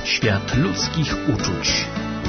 Świat ludzkich uczuć.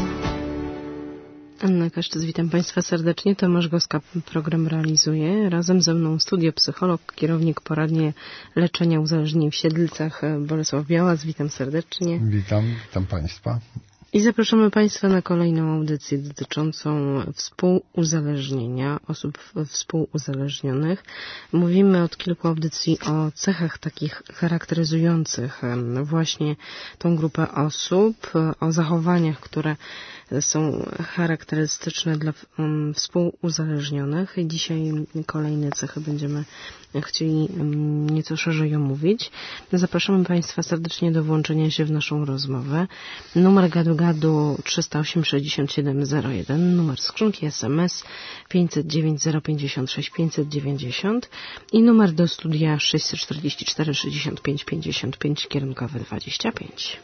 Anna Kaszczyc, witam Państwa serdecznie. Tomasz Goska program realizuje. Razem ze mną studio psycholog, kierownik poradni leczenia uzależnień w Siedlcach, Bolesław Białas. Witam serdecznie. Witam Państwa. I zapraszamy Państwa na kolejną audycję dotyczącą współuzależnienia, osób współuzależnionych. Mówimy od kilku audycji o cechach takich charakteryzujących właśnie tą grupę osób, o zachowaniach, które są charakterystyczne dla współuzależnionych. I dzisiaj kolejne cechy będziemy chcieli nieco szerzej omówić. Zapraszamy Państwa serdecznie do włączenia się w naszą rozmowę. Numer gadu 308 67 01, numer skrzynki SMS 509 056 590 i numer do studia 644 65 55 kierunkowy 25.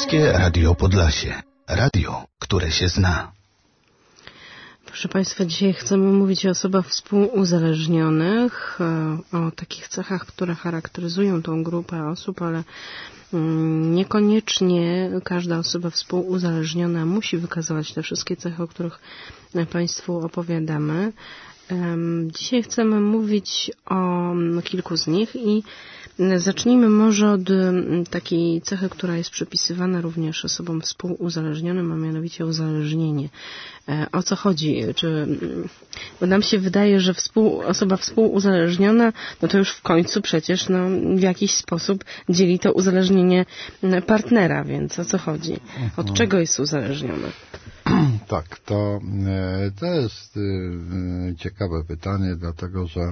Polskie Radio Podlasie. Radio, które się zna. Proszę Państwa, dzisiaj chcemy mówić o osobach współuzależnionych, o takich cechach, które charakteryzują tą grupę osób, ale niekoniecznie każda osoba współuzależniona musi wykazywać te wszystkie cechy, o których Państwu opowiadamy. Dzisiaj chcemy mówić o kilku z nich i zacznijmy może od takiej cechy, która jest przypisywana również osobom współuzależnionym, a mianowicie uzależnienie. O co chodzi? Bo nam się wydaje, że osoba współuzależniona, no to już w końcu przecież w jakiś sposób dzieli to uzależnienie partnera, więc o co chodzi? Od czego jest uzależniony? Tak, to jest ciekawe pytanie, dlatego że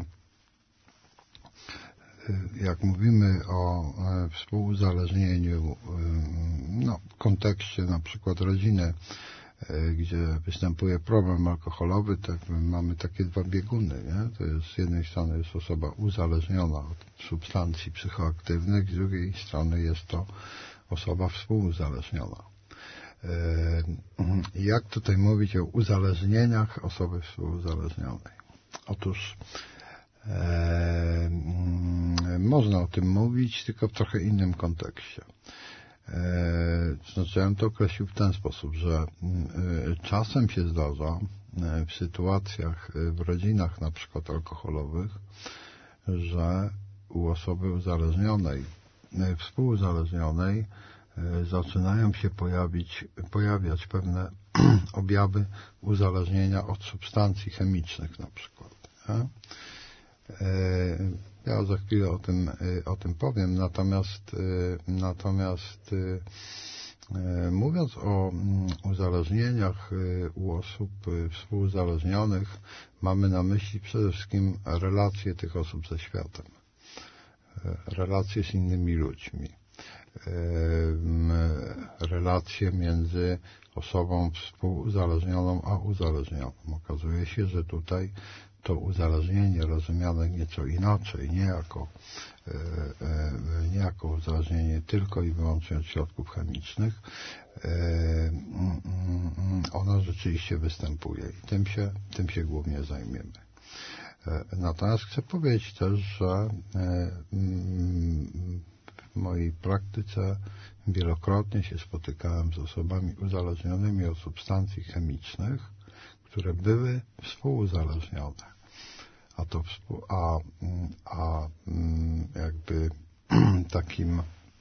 jak mówimy o współuzależnieniu w kontekście na przykład rodziny, gdzie występuje problem alkoholowy, to mamy takie dwa bieguny, nie? To jest z jednej strony jest osoba uzależniona od substancji psychoaktywnych, z drugiej strony jest to osoba współuzależniona. Jak tutaj mówić o uzależnieniach osoby współuzależnionej? Otóż można o tym mówić, tylko w trochę innym kontekście. Znaczy, ja bym to określił w ten sposób, że czasem się zdarza w sytuacjach, w rodzinach na przykład alkoholowych, że u osoby uzależnionej, współuzależnionej zaczynają się pojawiać pewne objawy uzależnienia od substancji chemicznych na przykład. Nie? Ja za chwilę o tym powiem, natomiast mówiąc o uzależnieniach u osób współuzależnionych, mamy na myśli przede wszystkim relacje tych osób ze światem, relacje z innymi ludźmi, relacje między osobą współuzależnioną a uzależnioną. Okazuje się, że tutaj to uzależnienie rozumiane nieco inaczej, nie jako uzależnienie tylko i wyłącznie od środków chemicznych, ono rzeczywiście występuje i tym się głównie zajmiemy. Natomiast chcę powiedzieć też, że w mojej praktyce wielokrotnie się spotykałem z osobami uzależnionymi od substancji chemicznych, które były współuzależnione. Jakby takim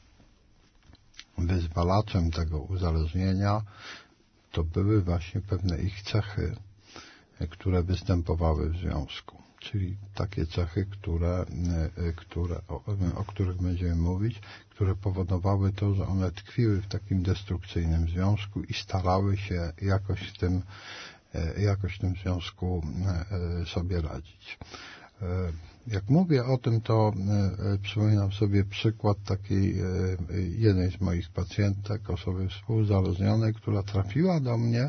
wyzwalaczem tego uzależnienia to były właśnie pewne ich cechy, które występowały w związku. Czyli takie cechy, o których będziemy mówić, które powodowały to, że one tkwiły w takim destrukcyjnym związku i starały się jakoś w tym związku sobie radzić. Jak mówię o tym, to przypominam sobie przykład takiej jednej z moich pacjentek, osoby współuzależnionej, która trafiła do mnie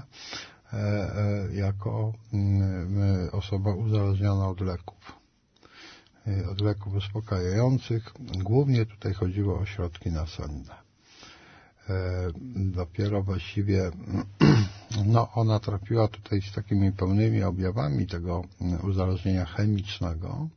jako osoba uzależniona od leków uspokajających. Głównie tutaj chodziło o środki nasenne. Dopiero właściwie ona trafiła tutaj z takimi pełnymi objawami tego uzależnienia chemicznego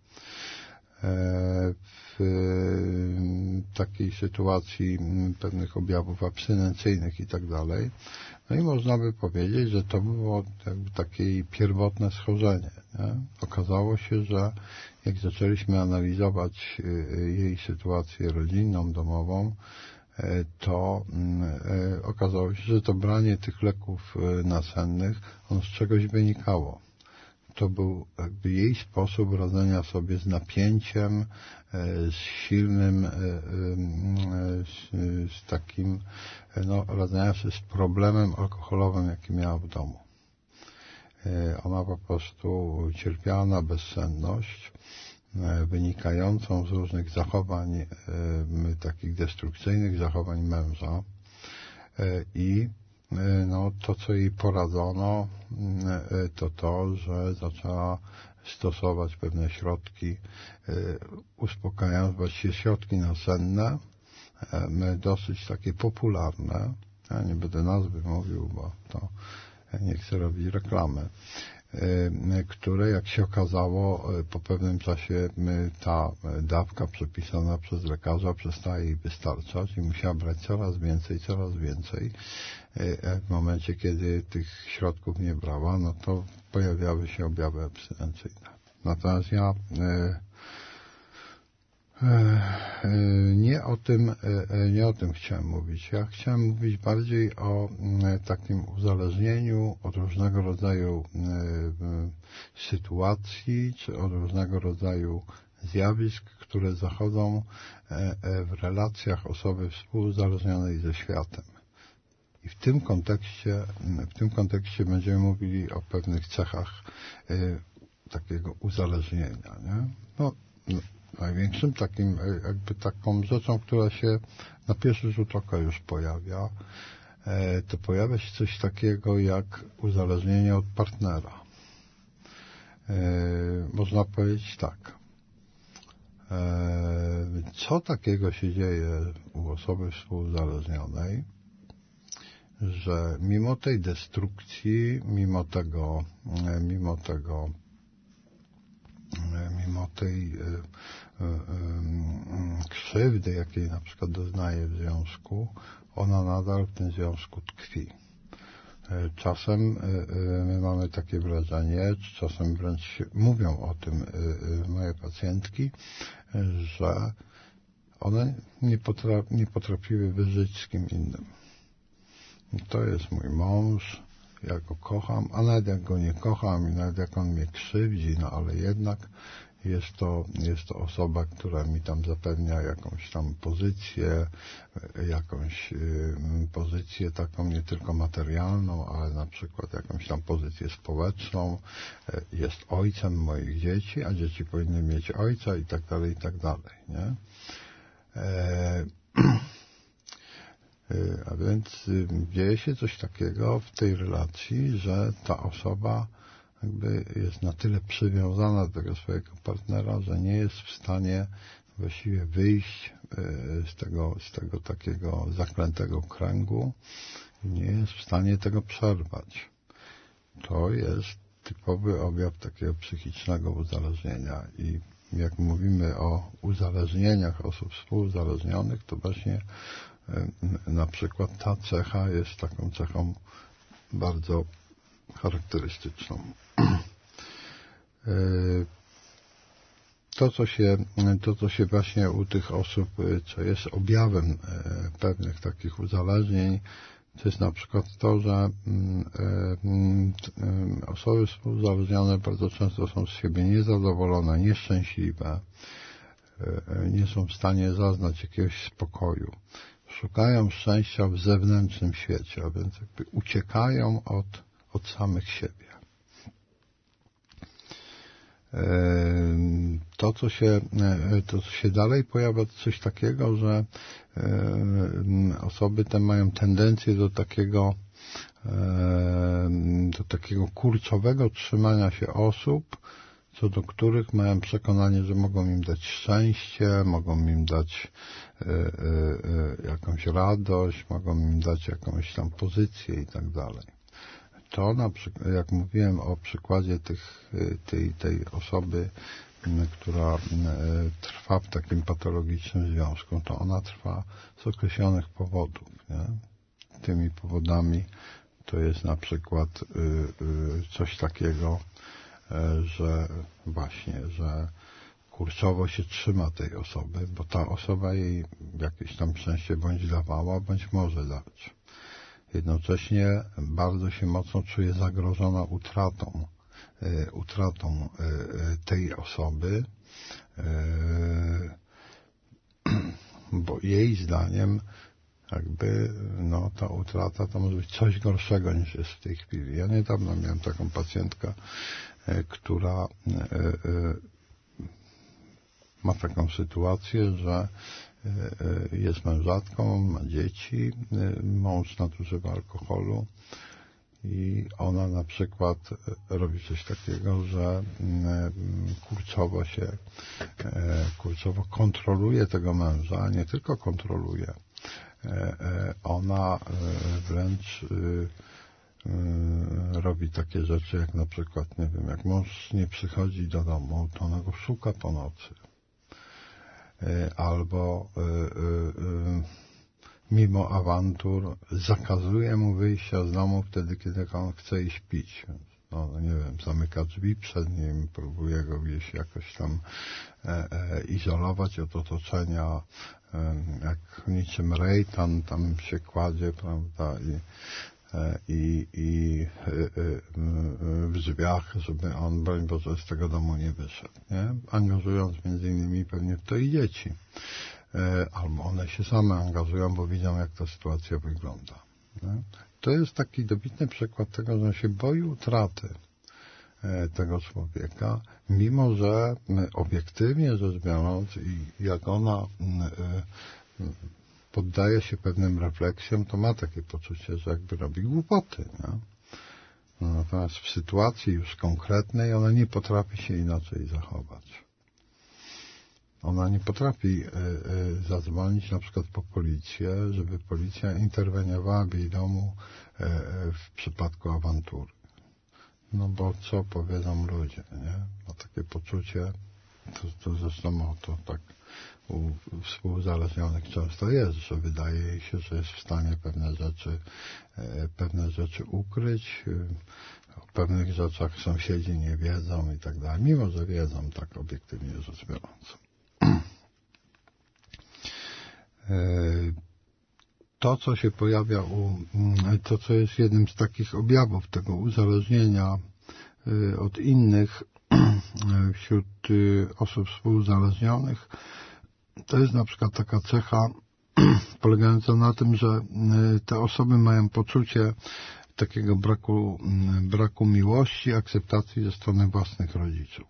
w takiej sytuacji pewnych objawów abstynencyjnych i tak dalej. No i można by powiedzieć, że to było jakby takie pierwotne schorzenie. Nie? Okazało się, że jak zaczęliśmy analizować jej sytuację rodzinną, domową, to okazało się, że to branie tych leków nasennych, ono z czegoś wynikało. To był jakby jej sposób radzenia sobie z napięciem, z silnym, z takim, radzenia sobie z problemem alkoholowym, jaki miała w domu. Ona po prostu cierpiała na bezsenność, wynikającą z różnych zachowań, takich destrukcyjnych zachowań męża i to, co jej poradzono, to, że zaczęła stosować pewne środki uspokajające, właściwie środki nasenne, dosyć takie popularne, ja nie będę nazwy mówił, bo to nie chcę robić reklamy, które, jak się okazało, po pewnym czasie ta dawka przepisana przez lekarza przestaje jej wystarczać i musiała brać coraz więcej. W momencie, kiedy tych środków nie brała, no to pojawiały się objawy abstynencyjne. Natomiast ja nie o tym chciałem mówić. Ja chciałem mówić bardziej o takim uzależnieniu od różnego rodzaju sytuacji, czy od różnego rodzaju zjawisk, które zachodzą w relacjach osoby współuzależnionej ze światem. I w tym kontekście będziemy mówili o pewnych cechach takiego uzależnienia, nie? Największym taką rzeczą, która się na pierwszy rzut oka już pojawia, to pojawia się coś takiego jak uzależnienie od partnera. Można powiedzieć tak. Co takiego się dzieje u osoby współuzależnionej, że mimo tej destrukcji, mimo tej krzywdy, jakiej na przykład doznaje w związku, ona nadal w tym związku tkwi. Czasem my mamy takie wrażenie, czy czasem wręcz mówią o tym moje pacjentki, że one nie potrafiły wyżyć z kim innym. To jest mój mąż, ja go kocham, a nawet jak go nie kocham i nawet jak on mnie krzywdzi, no ale jednak jest to osoba, która mi tam zapewnia jakąś tam pozycję, pozycję taką nie tylko materialną, ale na przykład jakąś tam pozycję społeczną, jest ojcem moich dzieci, a dzieci powinny mieć ojca i tak dalej, nie? A więc dzieje się coś takiego w tej relacji, że ta osoba jakby jest na tyle przywiązana do tego swojego partnera, że nie jest w stanie właściwie wyjść z tego takiego zaklętego kręgu i nie jest w stanie tego przerwać. To jest typowy objaw takiego psychicznego uzależnienia i jak mówimy o uzależnieniach osób współuzależnionych, to właśnie na przykład ta cecha jest taką cechą bardzo charakterystyczną. To, co się właśnie u tych osób, co jest objawem pewnych takich uzależnień, to jest na przykład to, że osoby współuzależnione bardzo często są z siebie niezadowolone, nieszczęśliwe, nie są w stanie zaznać jakiegoś spokoju. Szukają szczęścia w zewnętrznym świecie, a więc jakby uciekają od samych siebie. To, co się dalej pojawia, to coś takiego, że osoby te mają tendencję do takiego kurczowego trzymania się osób, co do których mają przekonanie, że mogą im dać szczęście, mogą im dać jakąś radość, mogą im dać jakąś tam pozycję i tak dalej. To na przykład, jak mówiłem o przykładzie tej osoby, która trwa w takim patologicznym związku, to ona trwa z określonych powodów. Nie? Tymi powodami to jest na przykład coś takiego, że kurczowo się trzyma tej osoby, bo ta osoba jej jakieś tam szczęście bądź dawała, bądź może dać. Jednocześnie bardzo się mocno czuje zagrożona utratą tej osoby, bo jej zdaniem jakby ta utrata to może być coś gorszego niż jest w tej chwili. Ja niedawno miałem taką pacjentkę, która ma taką sytuację, że jest mężatką, ma dzieci, mąż nadużywa alkoholu i ona na przykład robi coś takiego, że kurczowo kontroluje tego męża, a nie tylko kontroluje. Ona wręcz robi takie rzeczy, jak na przykład, nie wiem, jak mąż nie przychodzi do domu, to ona go szuka po nocy. Albo mimo awantur zakazuje mu wyjścia z domu wtedy, kiedy on chce iść pić. No nie wiem, zamyka drzwi przed nim, próbuje go gdzieś jakoś tam izolować od otoczenia, jak niczym rejtan tam się kładzie, prawda, i w drzwiach, żeby on, broń Boże, z tego domu nie wyszedł, nie? Angażując między innymi pewnie w to i dzieci. Albo one się same angażują, bo widzą, jak ta sytuacja wygląda. Nie? To jest taki dobitny przykład tego, że się boi utraty tego człowieka, mimo że obiektywnie rzecz biorąc i jak ona poddaje się pewnym refleksjom, to ma takie poczucie, że jakby robi głupoty. Nie? No, natomiast w sytuacji już konkretnej ona nie potrafi się inaczej zachować. Ona nie potrafi zadzwonić na przykład po policję, żeby policja interweniowała w jej domu w przypadku awantury. No bo co powiedzą ludzie, nie? Ma takie poczucie, to zresztą to tak u współuzależnionych często jest, że wydaje jej się, że jest w stanie pewne rzeczy ukryć, o pewnych rzeczach sąsiedzi nie wiedzą i tak dalej, mimo że wiedzą, tak obiektywnie rzecz biorąc. To, co się pojawia to, co jest jednym z takich objawów tego uzależnienia od innych wśród osób współuzależnionych, to jest na przykład taka cecha polegająca na tym, że te osoby mają poczucie takiego braku miłości, akceptacji ze strony własnych rodziców.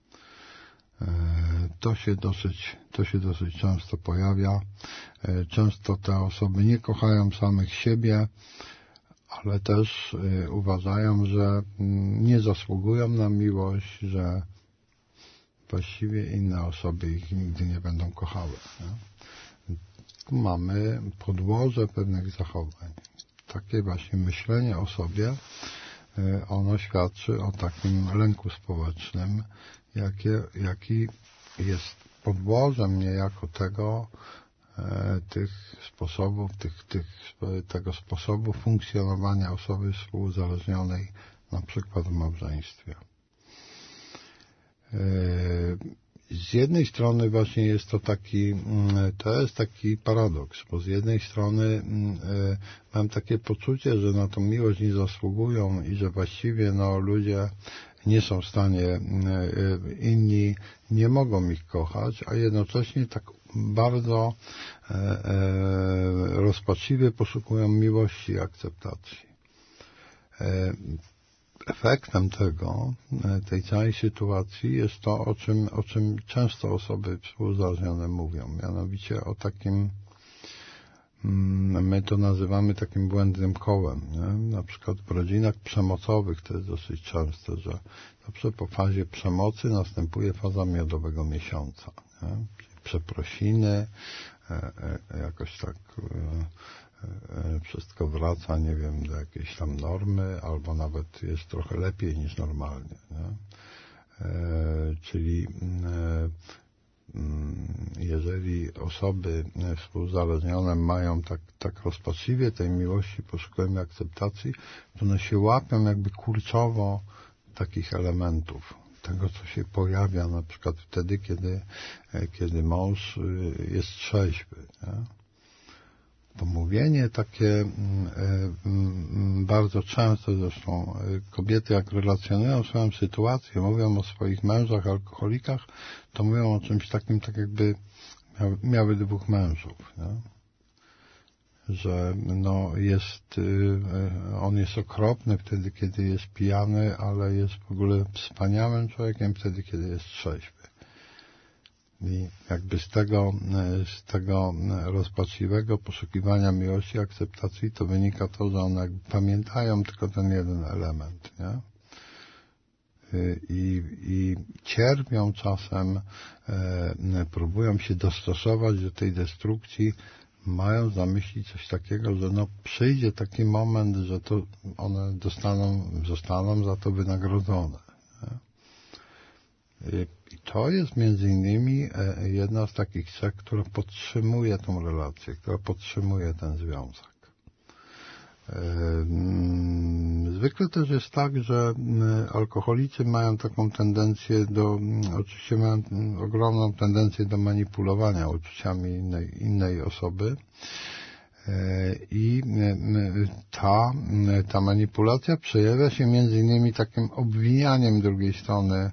To się dosyć często pojawia. Często te osoby nie kochają samych siebie, ale też uważają, że nie zasługują na miłość, że właściwie inne osoby ich nigdy nie będą kochały. Nie? Tu mamy podłoże pewnych zachowań. Takie właśnie myślenie o sobie, ono świadczy o takim lęku społecznym, jaki jest podłożem niejako tego sposobu funkcjonowania osoby współuzależnionej, na przykład w małżeństwie. Z jednej strony właśnie jest to jest taki paradoks, bo z jednej strony mam takie poczucie, że na tą miłość nie zasługują i że właściwie ludzie nie są w stanie, inni nie mogą ich kochać, a jednocześnie tak bardzo rozpaczliwie poszukują miłości i akceptacji. Efektem tej całej sytuacji jest to, o czym często osoby współuzależnione mówią, mianowicie o takim, my to nazywamy takim błędnym kołem, nie? Na przykład w rodzinach przemocowych to jest dosyć często, że zawsze po fazie przemocy następuje faza miodowego miesiąca, nie? Przeprosiny, jakoś tak wszystko wraca, nie wiem, do jakiejś tam normy, albo nawet jest trochę lepiej niż normalnie. Nie? Czyli jeżeli osoby współuzależnione mają tak rozpaczliwie tej miłości, poszukują akceptacji, to one się łapią jakby kurczowo takich elementów. Tego, co się pojawia na przykład wtedy, kiedy mąż jest trzeźwy. Nie? To mówienie takie bardzo często, zresztą kobiety jak relacjonują swoją sytuację, mówią o swoich mężach, alkoholikach, to mówią o czymś takim, tak jakby miały dwóch mężów, nie? Że on jest okropny wtedy, kiedy jest pijany, ale jest w ogóle wspaniałym człowiekiem wtedy, kiedy jest trzeźwy. I jakby z tego rozpaczliwego poszukiwania miłości, akceptacji, to wynika to, że one jakby pamiętają tylko ten jeden element, nie? I cierpią czasem, próbują się dostosować do tej destrukcji, mając na myśli coś takiego, że przyjdzie taki moment, że to one zostaną za to wynagrodzone. I to jest między innymi jedna z takich cech, która podtrzymuje tą relację, która podtrzymuje ten związek. Zwykle też jest tak, że alkoholicy mają taką tendencję oczywiście mają ogromną tendencję do manipulowania uczuciami innej osoby i ta manipulacja przejawia się między innymi takim obwinianiem drugiej strony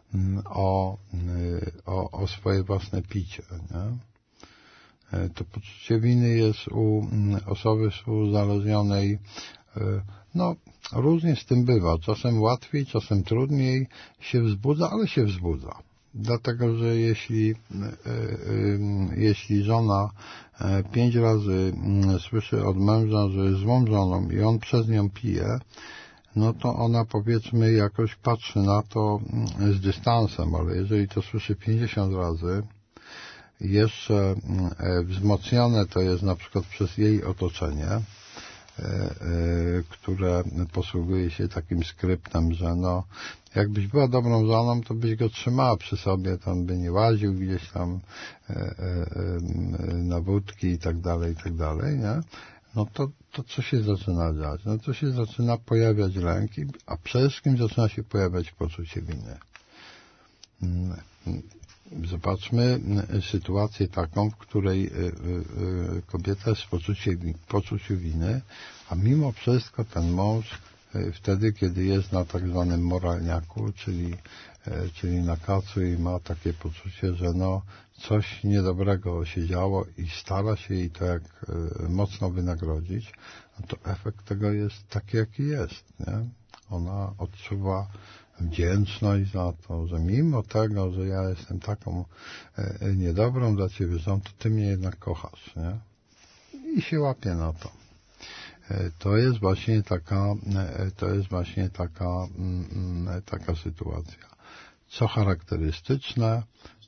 o swoje własne picie, nie? To poczucie winy jest u osoby współuzależnionej, różnie z tym bywa. Czasem łatwiej, czasem trudniej się wzbudza, ale się wzbudza. Dlatego, że jeśli żona 5 razy słyszy od męża, że jest złą żoną i on przez nią pije, no to ona, powiedzmy, jakoś patrzy na to z dystansem, ale jeżeli to słyszy 50 razy, jeszcze wzmocnione to jest na przykład przez jej otoczenie, które posługuje się takim skryptem, że jakbyś była dobrą żoną, to byś go trzymała przy sobie, tam by nie łaził gdzieś tam na wódki i tak dalej, nie? No to co się zaczyna dziać? No to się zaczyna pojawiać lęk, a przede wszystkim zaczyna się pojawiać poczucie winy. Zobaczmy sytuację taką, w której kobieta jest w poczuciu winy, a mimo wszystko ten mąż wtedy, kiedy jest na tak zwanym moralniaku, czyli na kacu i ma takie poczucie, że coś niedobrego się działo i stara się jej to jak mocno wynagrodzić, no to efekt tego jest taki, jaki jest, nie? Ona odczuwa wdzięczność za to, że mimo tego, że ja jestem taką niedobrą dla Ciebie żoną, to Ty mnie jednak kochasz, nie? I się łapie na to. To jest właśnie taka sytuacja. Co charakterystyczne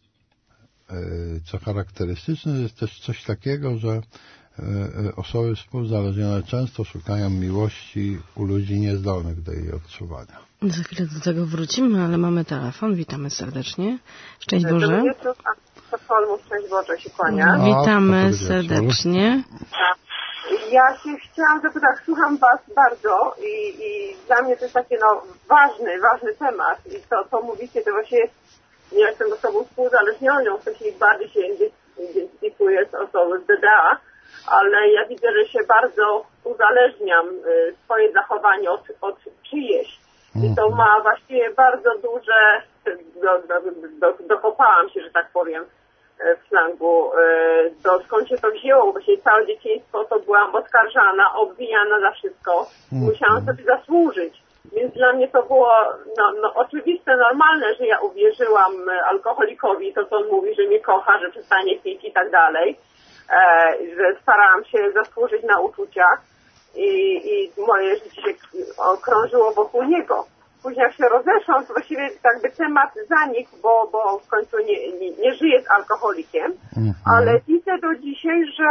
jest też coś takiego, że osoby współzależnione często szukają miłości u ludzi niezdolnych do jej odczuwania. Za chwilę do tego wrócimy, ale mamy telefon. Witamy serdecznie. Szczęść Boże. Szczęść Boże się kłania. Witamy serdecznie. Ja się chciałam zapytać, słucham Was bardzo i dla mnie to jest taki ważny temat i to, co mówicie, to właśnie jest, ja jestem osobą współzależnioną, w sensie bardziej się identyfikuję z osobą z DDA, ale ja widzę, że się bardzo uzależniam swoje zachowanie od czyjeś. I to ma właściwie bardzo duże, dokopałam się, że tak powiem, w slangu, skąd się to wzięło. Właśnie całe dzieciństwo to byłam oskarżana, obwiniana za wszystko. Musiałam sobie zasłużyć. Więc dla mnie to było oczywiste, normalne, że ja uwierzyłam alkoholikowi, to co on mówi, że mnie kocha, że przestanie pić i tak dalej. Że starałam się zasłużyć na uczuciach i moje życie się krążyło wokół niego. Później jak się rozeszłam, to właściwie jakby temat zanikł, bo w końcu nie żyję z alkoholikiem, ale widzę do dzisiaj, że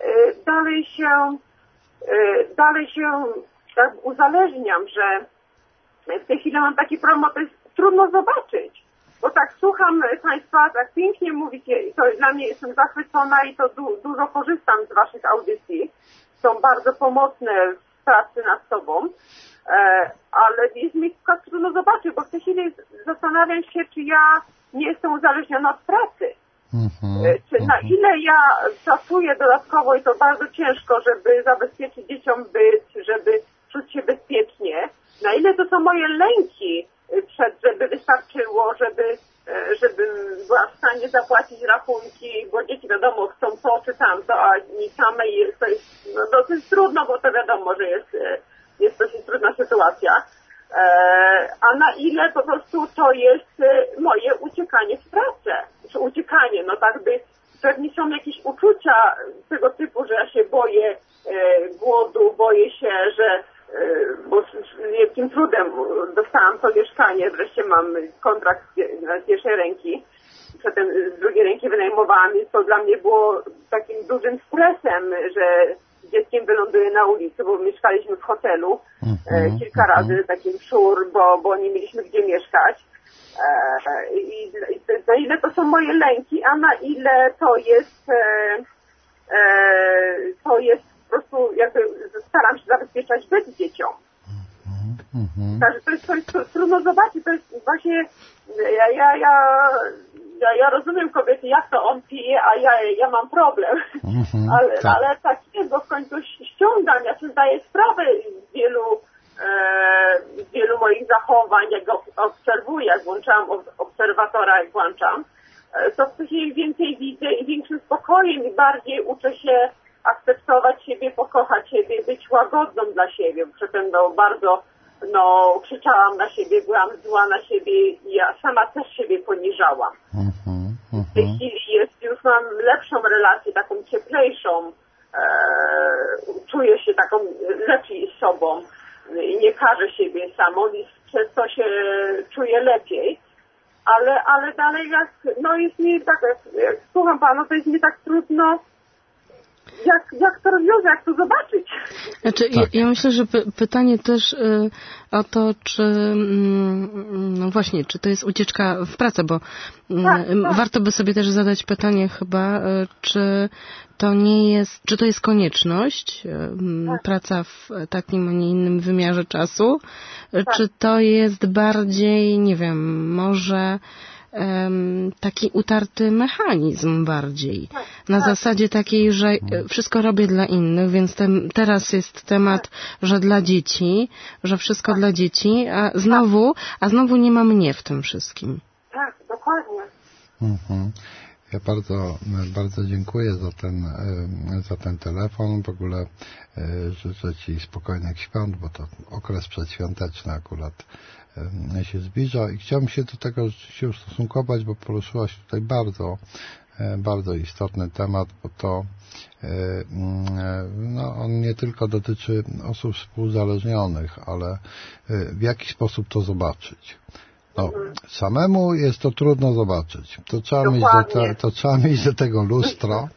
dalej się tak uzależniam, że w tej chwili mam taki problem, to jest trudno zobaczyć. Bo tak słucham Państwa, tak pięknie mówicie i to dla mnie jestem zachwycona i to dużo korzystam z Waszych audycji. Są bardzo pomocne w pracy nad sobą, ale jest mi trudno zobaczyć, bo w tej chwili zastanawiam się, czy ja nie jestem uzależniona od pracy. Czy na ile ja pracuję dodatkowo i to bardzo ciężko, żeby zabezpieczyć dzieciom byt, żeby czuć się bezpiecznie, na ile to są moje lęki, żeby wystarczyło, żebym była w stanie zapłacić rachunki, bo dzieci wiadomo chcą to czy tamto, a nie same jest, to jest dosyć trudno, bo to wiadomo, że jest dosyć trudna sytuacja. a na ile po prostu to jest moje uciekanie w pracę. Czy uciekanie, no tak by pewnie są jakieś uczucia tego typu, że ja się boję głodu, boję się, że bo z wielkim trudem dostałam to mieszkanie, wreszcie mam kontrakt z pierwszej ręki, przedtem z drugiej ręki wynajmowałam, więc to dla mnie było takim dużym stresem, że z dzieckiem wyląduję na ulicy, bo mieszkaliśmy w hotelu kilka razy, takim szur, bo nie mieliśmy gdzie mieszkać. I na ile to są moje lęki, a na ile to jest po prostu jakby staram się zabezpieczać byt dzieciom. Także to jest trudno zobaczyć, to jest właśnie ja rozumiem kobiety, jak to on pije, a ja mam problem. Ale tak jest, bo w końcu ściągam, ja sobie zdaję sprawę z wielu moich zachowań, jak go obserwuję, jak włączałam obserwatora, jak włączam, to wcześniej więcej widzę i większym spokojem i bardziej uczę się akceptować siebie, pokochać siebie, być łagodną dla siebie. Przedtem bardzo krzyczałam na siebie, byłam zła na siebie i ja sama też siebie poniżałam. W tej chwili już mam lepszą relację, taką cieplejszą, czuję się taką lepiej z sobą i nie karzę siebie samą i przez to się czuję lepiej. Ale dalej jest mi tak, jak słucham pana, to jest mi tak trudno, jak to rozwiązać, jak to zobaczyć. Znaczy, ja myślę, że pytanie też o to, czy no właśnie, czy to jest ucieczka w pracę, bo warto by sobie też zadać pytanie chyba, czy to nie jest, czy to jest konieczność, praca w takim, a nie innym wymiarze czasu, czy to jest bardziej, nie wiem, może taki utarty mechanizm bardziej. Na zasadzie takiej, że wszystko robię dla innych, więc teraz jest temat, że dla dzieci, że wszystko dla dzieci, a znowu nie ma mnie w tym wszystkim. Tak, dokładnie. Ja bardzo dziękuję za ten telefon. W ogóle życzę Ci spokojnych świąt, bo to okres przedświąteczny akurat się zbliża i chciałbym się do tego się ustosunkować, bo poruszyłaś tutaj bardzo istotny temat, bo to on nie tylko dotyczy osób współuzależnionych, ale w jaki sposób to zobaczyć. Samemu jest to trudno zobaczyć. To trzeba mieć do tego lustro.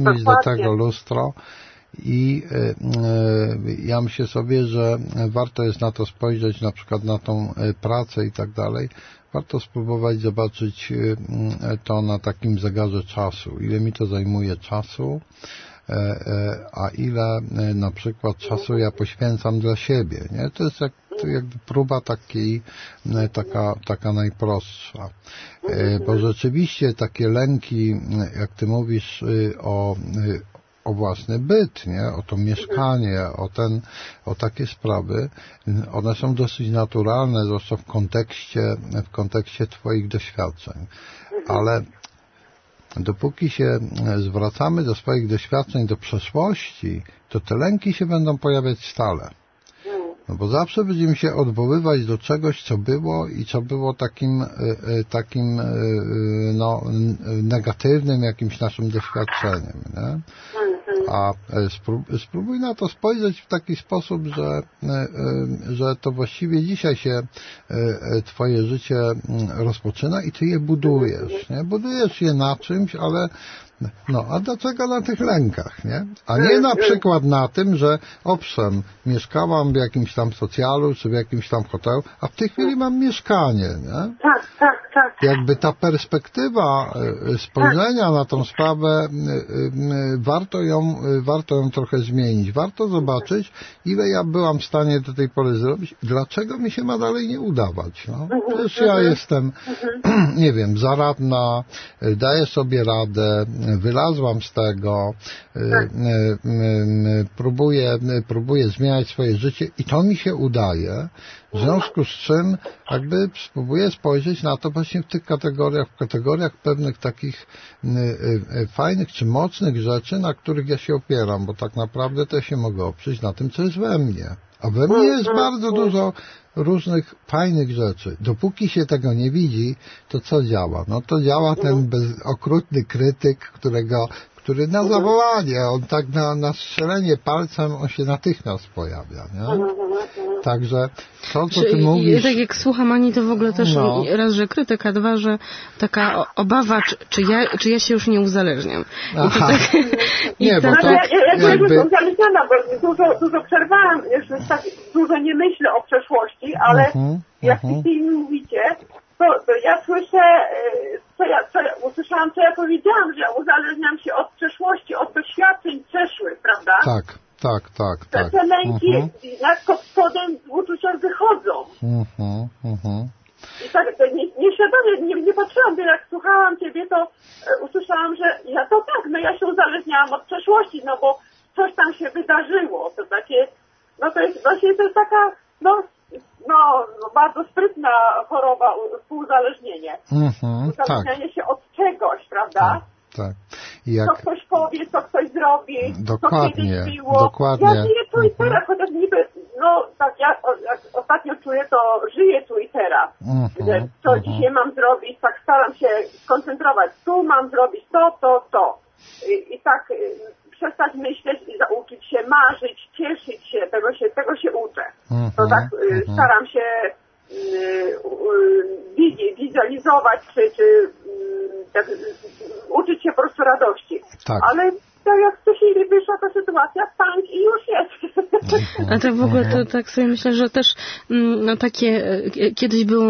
I ja myślę sobie, że warto jest na to spojrzeć, na przykład na tą pracę i tak dalej. Warto spróbować zobaczyć to na takim zegarze czasu. Ile mi to zajmuje czasu, a ile na przykład czasu ja poświęcam dla siebie. Nie? To jest jakby próba taka najprostsza. Bo rzeczywiście takie lęki, jak ty mówisz o własny byt, nie? O to mieszkanie, o takie sprawy, one są dosyć naturalne, zwłaszcza w kontekście twoich doświadczeń. Ale dopóki się zwracamy do swoich doświadczeń, do przeszłości, to te lęki się będą pojawiać stale. No bo zawsze będziemy się odwoływać do czegoś, co było i co było takim negatywnym jakimś naszym doświadczeniem, nie? A spróbuj na to spojrzeć w taki sposób, że to właściwie dzisiaj się twoje życie rozpoczyna i ty je budujesz, nie? Budujesz je na czymś, ale a dlaczego na tych lękach, nie? A nie na przykład na tym, że owszem, mieszkałam w jakimś tam socjalu, czy w jakimś tam hotelu, a w tej chwili mam mieszkanie, nie? Tak. Jakby ta perspektywa spojrzenia na tą sprawę, warto ją trochę zmienić. Warto zobaczyć, ile ja byłam w stanie do tej pory zrobić, dlaczego mi się ma dalej nie udawać, no? Przecież ja jestem, nie wiem, zaradna, daję sobie radę, wylazłam z tego, próbuję zmieniać swoje życie i to mi się udaje, w związku z czym jakby spróbuję spojrzeć na to właśnie w tych kategoriach pewnych takich fajnych czy mocnych rzeczy, na których ja się opieram, bo tak naprawdę też się mogę oprzeć na tym, co jest we mnie. A we mnie jest bardzo dużo różnych fajnych rzeczy. Dopóki się tego nie widzi, to co działa? No to działa ten okrutny krytyk, który na zawołanie, on tak na strzelenie palcem, on się natychmiast pojawia, nie? Także to, co ty mówisz... Tak jak słucham Ani, to w ogóle też raz, że krytyka, dwa, że taka obawa, czy ja się już nie uzależniam. Ja już uzależniona, bo dużo przerwałam, już tak dużo nie myślę o przeszłości, ale jak mi mówicie, to ja słyszę, usłyszałam, co ja powiedziałam, że ja uzależniam się od przeszłości, od doświadczeń przeszłych, prawda? Tak. Te lęki nad pod spodem w uczuciach wychodzą. I tak nieświadomie nie patrzyłam, bo jak słuchałam Ciebie, to usłyszałam, że ja się uzależniałam od przeszłości, no bo coś tam się wydarzyło. To takie, to jest taka, bardzo sprytna choroba, współuzależnienie. Uzależnianie się od czegoś, prawda? Tak. Co ktoś powie, co ktoś zrobi, dokładnie, co kiedyś było. Dokładnie. Ja żyję tu i teraz, chociaż niby, jak ostatnio czuję, to żyję tu i teraz. Że co dzisiaj mam zrobić, tak staram się skoncentrować. Tu mam zrobić to. I tak przestać myśleć i zauczyć się marzyć, cieszyć się, tego się uczę. To tak staram się wizualizować, czy tak, uczyć się po prostu radości. Tak. Ale tak jak wcześniej wyszła ta sytuacja, tańcz i już jest. A to w ogóle to tak sobie myślę, że też takie kiedyś był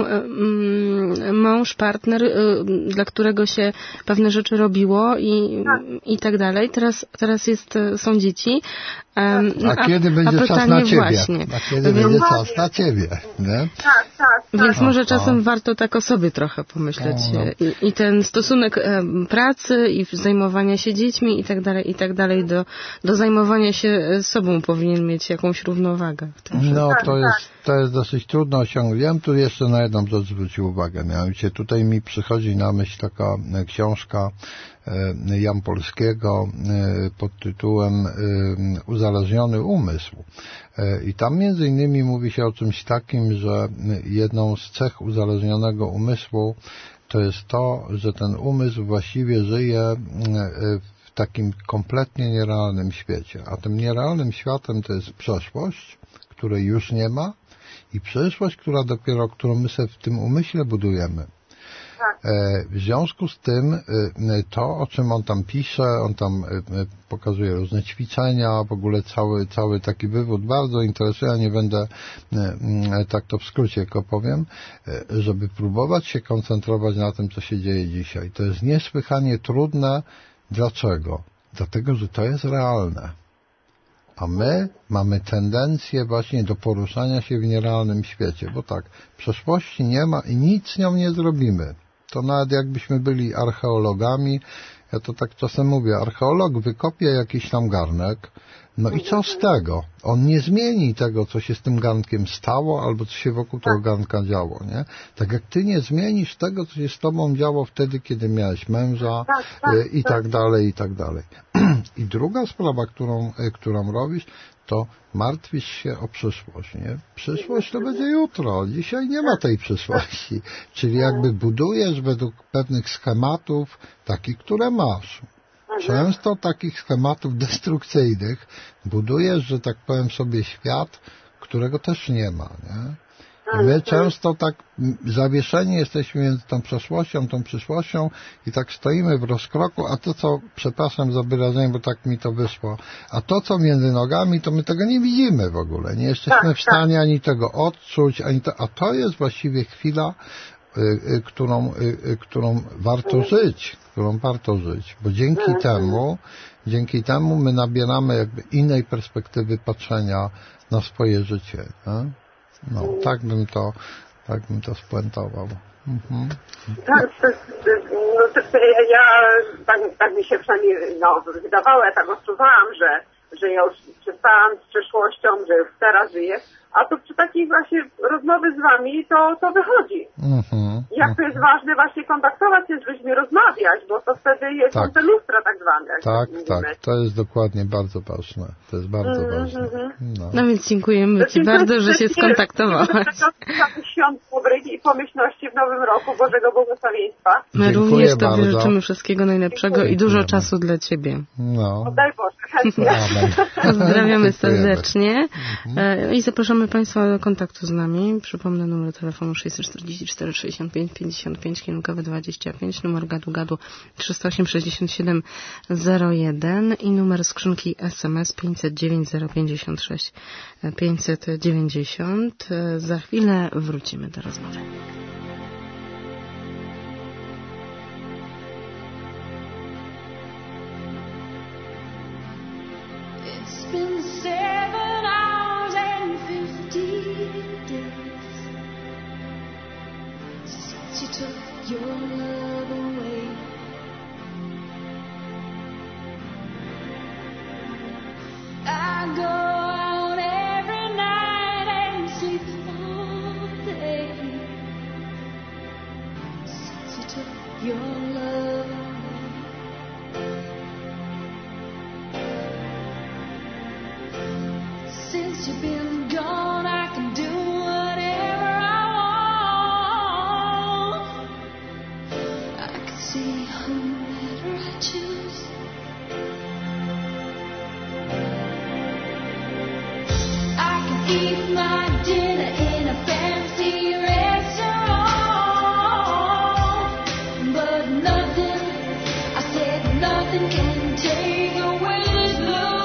mąż, partner, dla którego się pewne rzeczy robiło i tak dalej. Teraz są dzieci. A kiedy będzie czas na Ciebie? Właśnie. A kiedy będzie czas na Ciebie? Nie? Tak. Więc może czasem warto tak o sobie trochę pomyśleć. I ten stosunek pracy i zajmowania się dziećmi i tak dalej do zajmowania się sobą powinien mieć jakąś równowagę. To jest dosyć trudno osiągnąć. Ja bym tu jeszcze na jedną rzecz zwrócił uwagę. Mianowicie tutaj mi przychodzi na myśl taka książka Jampolskiego pod tytułem Uzależniony umysł. I tam między innymi mówi się o czymś takim, że jedną z cech uzależnionego umysłu to jest to, że ten umysł właściwie żyje w takim kompletnie nierealnym świecie. A tym nierealnym światem to jest przeszłość, której już nie ma, i przyszłość, którą my sobie w tym umyśle budujemy. W związku z tym to, o czym on tam pisze, on tam pokazuje różne ćwiczenia, w ogóle cały taki wywód bardzo interesuje, ja nie będę tak to w skrócie tylko powiem, żeby próbować się koncentrować na tym, co się dzieje dzisiaj. To jest niesłychanie trudne. Dlaczego? Dlatego, że to jest realne. A my mamy tendencję właśnie do poruszania się w nierealnym świecie, bo tak, przeszłości nie ma i nic z nią nie zrobimy. To nawet jakbyśmy byli archeologami, ja to tak czasem mówię, archeolog wykopie jakiś tam garnek, no i co z tego? On nie zmieni tego, co się z tym garnkiem stało, albo co się wokół tego garnka działo, nie? Tak jak ty nie zmienisz tego, co się z tobą działo wtedy, kiedy miałeś męża i tak dalej, i tak dalej. I druga sprawa, którą robisz, to martwisz się o przyszłość, nie? Przyszłość to będzie jutro, dzisiaj nie ma tej przyszłości. Czyli jakby budujesz według pewnych schematów, takich, które masz. Często takich schematów destrukcyjnych budujesz, że tak powiem sobie, świat, którego też nie ma, nie? I my często tak zawieszeni jesteśmy między tą przeszłością, tą przyszłością i tak stoimy w rozkroku, a to, co, przepraszam za wyrażenie, bo tak mi to wyszło, a to, co między nogami, to my tego nie widzimy w ogóle. Nie jesteśmy w stanie ani tego odczuć, a to jest właściwie chwila, którą warto żyć, bo dzięki temu my nabieramy jakby innej perspektywy patrzenia na swoje życie. Nie? No, tak bym to spuentował. Ja tak mi się przynajmniej wydawało, ja tak odczuwałam, że że ja już przestałam z przeszłością, że już teraz żyję. A to przy takiej właśnie rozmowy z wami to wychodzi. Jak to jest ważne właśnie kontaktować się z ludźmi, rozmawiać, bo to wtedy są te lustra tak zwane. Tak, to jest dokładnie bardzo ważne. To jest bardzo ważne. No więc dziękujemy Ci bardzo, że się skontaktowałaś. Świąt dobrych i pomyślności w nowym roku, Bożego błogosławieństwa. My również Tobie życzymy wszystkiego najlepszego i dużo czasu dla Ciebie. Daj Boże, chętnie. Pozdrawiamy serdecznie i zapraszamy Państwa do kontaktu z nami. Przypomnę numer telefonu 644 65 55 kierunkowy 25, numer gadu 308 67 01 i numer skrzynki SMS 509 056 590. Za chwilę wrócimy do rozmowy. It's been 7 hours and 50 days since you took your love away. I go out every night and sleep all day since you took your love away. Since you've been gone, I can do whatever I want. I can see whomever I choose. I can eat my dinner in a fancy restaurant, but nothing, I said nothing can take away this love.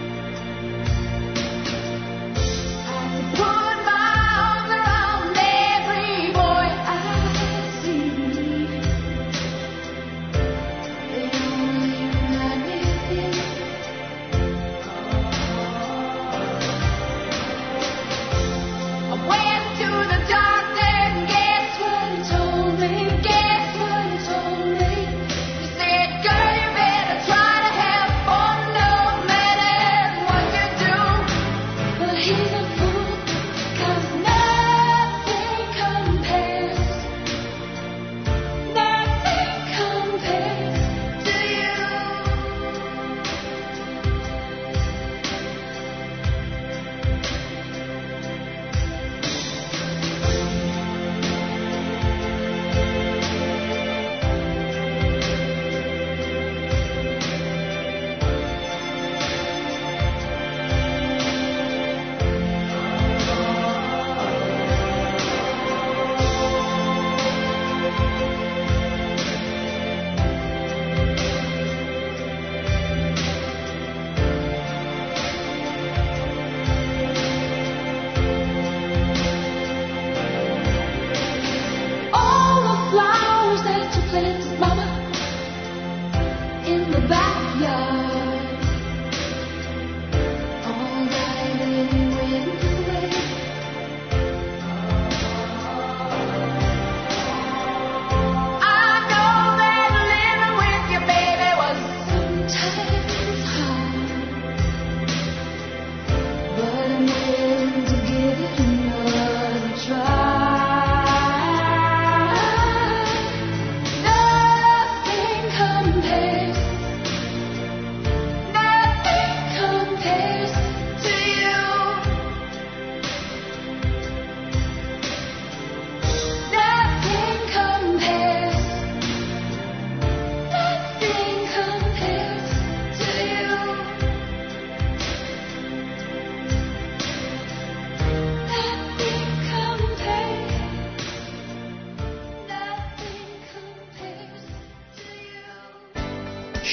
Put my arms around me.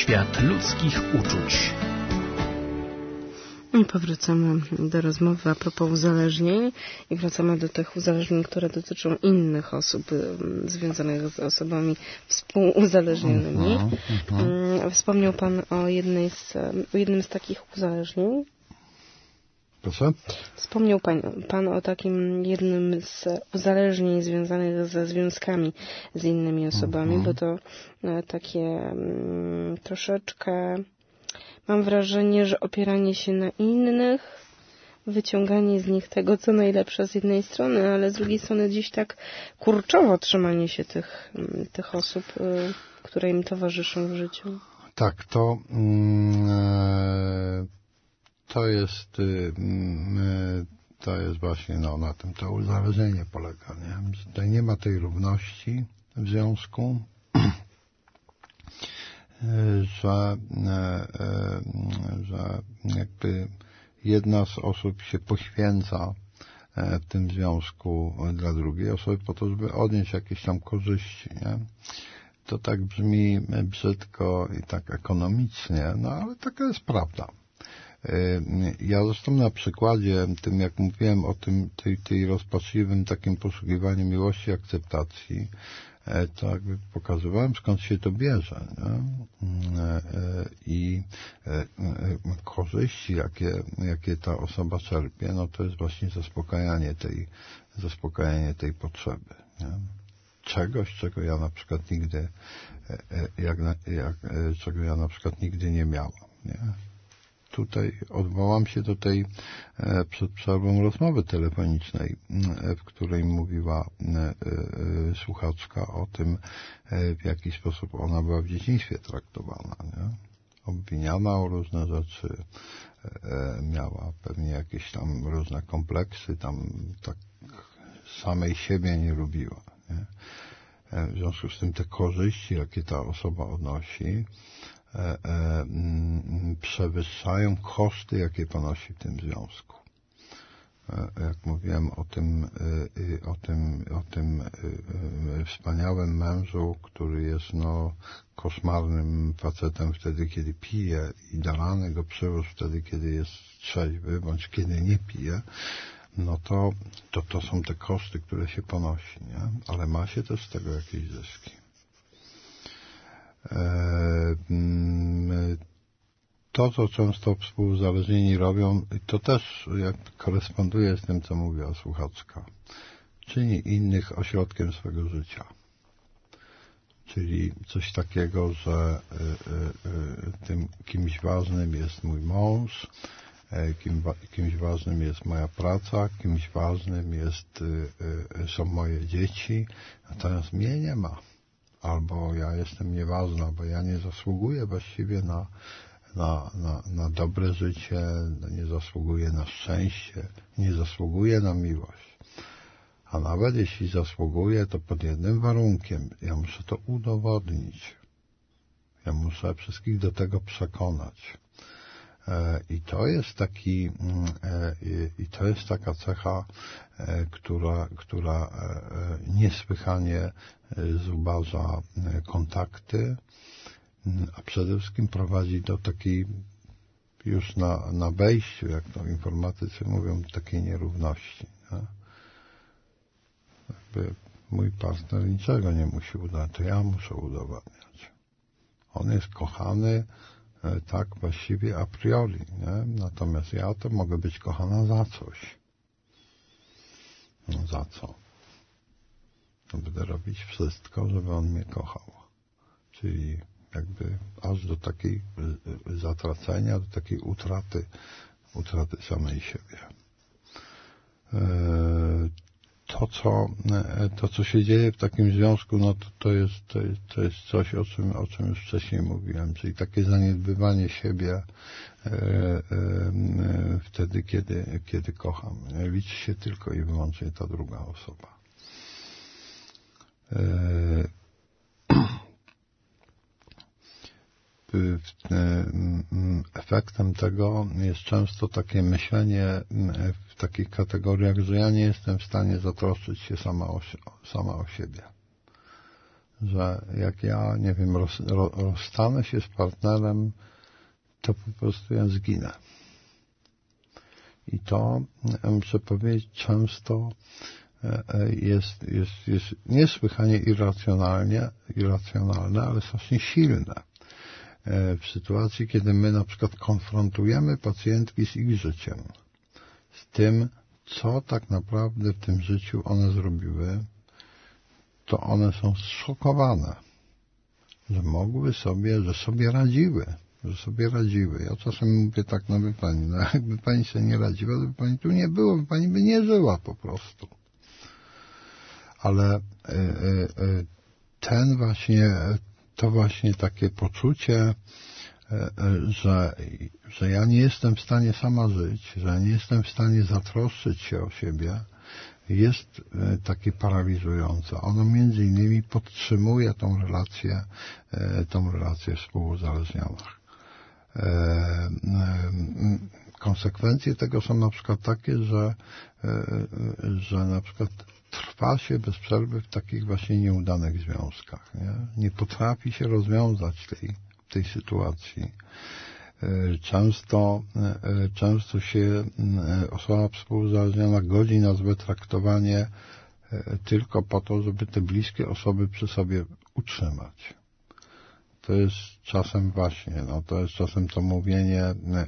Świat ludzkich uczuć. I powracamy do rozmowy a propos uzależnień i wracamy do tych uzależnień, które dotyczą innych osób związanych z osobami współuzależnionymi. Wspomniał Pan o jednym z takich uzależnień. Proszę? Wspomniał Pan o takim jednym z uzależnień związanych ze związkami z innymi osobami, bo to takie troszeczkę, mam wrażenie, że opieranie się na innych, wyciąganie z nich tego, co najlepsze z jednej strony, ale z drugiej strony gdzieś tak kurczowo trzymanie się tych osób, które im towarzyszą w życiu. Tak, to jest właśnie na tym to uzależnienie polega, nie? Tutaj nie ma tej równości w związku, że jakby jedna z osób się poświęca w tym związku dla drugiej osoby po to, żeby odnieść jakieś tam korzyści, nie? To tak brzmi brzydko i tak ekonomicznie, no ale taka jest prawda. Ja zresztą na przykładzie tym, jak mówiłem o tej rozpaczliwym takim poszukiwaniu miłości, akceptacji, to jakby pokazywałem, skąd się to bierze, nie? I korzyści, jakie ta osoba czerpie, no to jest właśnie zaspokajanie tej potrzeby, nie? Czegoś, czego ja na przykład nigdy nie miałam, nie? Tutaj odwołam się do tej przed przerwą rozmowy telefonicznej, w której mówiła słuchaczka o tym, w jaki sposób ona była w dzieciństwie traktowana, nie? Obwiniana o różne rzeczy, miała pewnie jakieś tam różne kompleksy, tam tak samej siebie nie lubiła, nie? W związku z tym te korzyści, jakie ta osoba odnosi, przewyższają koszty, jakie ponosi w tym związku. Jak mówiłem o tym wspaniałym mężu, który jest koszmarnym facetem wtedy, kiedy pije i da rany go przywóz wtedy, kiedy jest trzeźwy, bądź kiedy nie pije, no to są te koszty, które się ponosi, nie? Ale ma się też z tego jakieś zyski. To, co często współuzależnieni robią, to też koresponduje z tym, co mówiła słuchaczka. Czyni innych ośrodkiem swego życia. Czyli coś takiego, że tym kimś ważnym jest mój mąż, kimś ważnym jest moja praca, kimś ważnym są moje dzieci, natomiast mnie nie ma. Albo ja jestem nieważna, bo ja nie zasługuję właściwie na dobre życie, nie zasługuję na szczęście, nie zasługuję na miłość. A nawet jeśli zasługuję, to pod jednym warunkiem. Ja muszę to udowodnić. Ja muszę wszystkich do tego przekonać. I to jest taka cecha, która niesłychanie zubaża kontakty, a przede wszystkim prowadzi do takiej już na wejściu, jak to informatycy mówią, takiej nierówności. Nie? Jakby mój partner niczego nie musi udawać, to ja muszę udowadniać. On jest kochany tak właściwie a priori, nie? Natomiast ja to mogę być kochana za coś. No za co? No będę robić wszystko, żeby on mnie kochał. Czyli jakby aż do takiej zatracenia, do takiej utraty samej siebie. To, co się dzieje w takim związku, no to jest coś, o czym już wcześniej mówiłem, czyli takie zaniedbywanie siebie wtedy, kiedy kocham. Liczy się tylko i wyłącznie ta druga osoba. Efektem tego jest często takie myślenie w takich kategoriach, że ja nie jestem w stanie zatroszczyć się sama o siebie. że jak ja, nie wiem, rozstanę się z partnerem, to po prostu ja zginę. I to, muszę powiedzieć, często jest niesłychanie irracjonalne, ale strasznie silne. W sytuacji, kiedy my na przykład konfrontujemy pacjentki z ich życiem, z tym, co tak naprawdę w tym życiu one zrobiły, to one są zszokowane, że mogły sobie, że sobie radziły. Ja czasem mówię tak, no wie pani, no jakby pani sobie nie radziła, to by pani tu nie było, by pani by nie żyła po prostu. Ale to właśnie takie poczucie, że ja nie jestem w stanie sama żyć, że ja nie jestem w stanie zatroszczyć się o siebie, jest takie paraliżujące. Ono między innymi podtrzymuje tą relację współuzależnionych. Konsekwencje tego są na przykład takie, że na przykład trwa się bez przerwy w takich właśnie nieudanych związkach. Nie potrafi się rozwiązać tej sytuacji. Często się osoba współuzależniona godzi na złe traktowanie tylko po to, żeby te bliskie osoby przy sobie utrzymać. To jest czasem to mówienie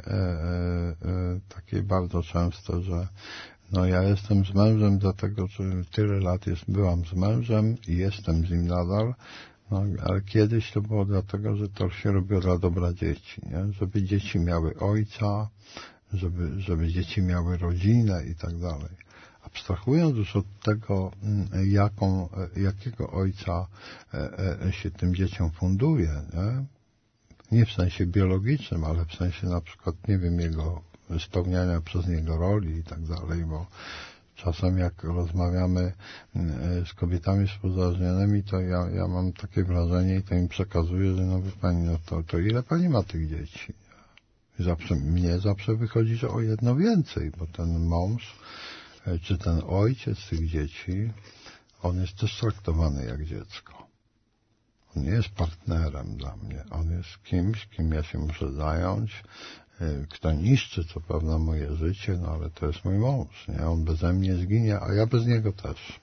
takie bardzo często, że no ja jestem z mężem dlatego, że tyle lat byłam z mężem i jestem z nim nadal, no, ale kiedyś to było dlatego, że to się robiło dla dobra dzieci, nie? Żeby dzieci miały ojca, żeby dzieci miały rodzinę i tak dalej. Abstrahując już od tego, jakiego ojca się tym dzieciom funduje, nie w sensie biologicznym, ale w sensie na przykład, nie wiem, jego spełniania przez niego roli i tak dalej, bo czasem jak rozmawiamy z kobietami współuzależnionymi, to ja mam takie wrażenie i to im przekazuję, że no wie pani, no to ile pani ma tych dzieci? Mnie zawsze wychodzi, że o jedno więcej, bo ten mąż czy ten ojciec tych dzieci, on jest też traktowany jak dziecko. On nie jest partnerem dla mnie. On jest kimś, kim ja się muszę zająć, kto niszczy co prawda moje życie, no ale to jest mój mąż, nie? On beze mnie zginie, a ja bez niego też.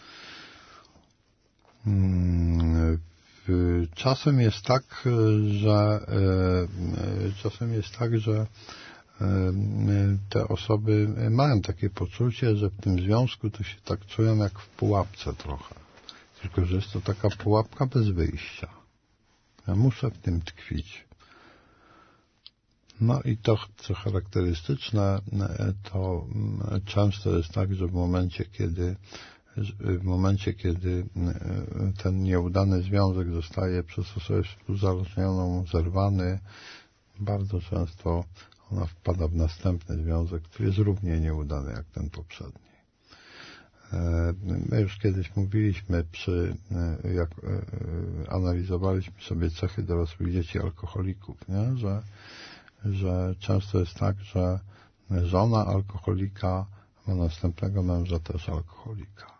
Czasem jest tak, że te osoby mają takie poczucie, że w tym związku to się tak czują jak w pułapce trochę. Tylko że jest to taka pułapka bez wyjścia. Ja muszę w tym tkwić. No i to, co charakterystyczne, to często jest tak, że w momencie, kiedy ten nieudany związek zostaje przez osobę współuzależnioną zerwany, bardzo często ona wpada w następny związek, który jest równie nieudany jak ten poprzedni. My już kiedyś mówiliśmy, jak analizowaliśmy sobie cechy dorosłych dzieci alkoholików, nie? Że często jest tak, że żona alkoholika ma następnego męża też alkoholika.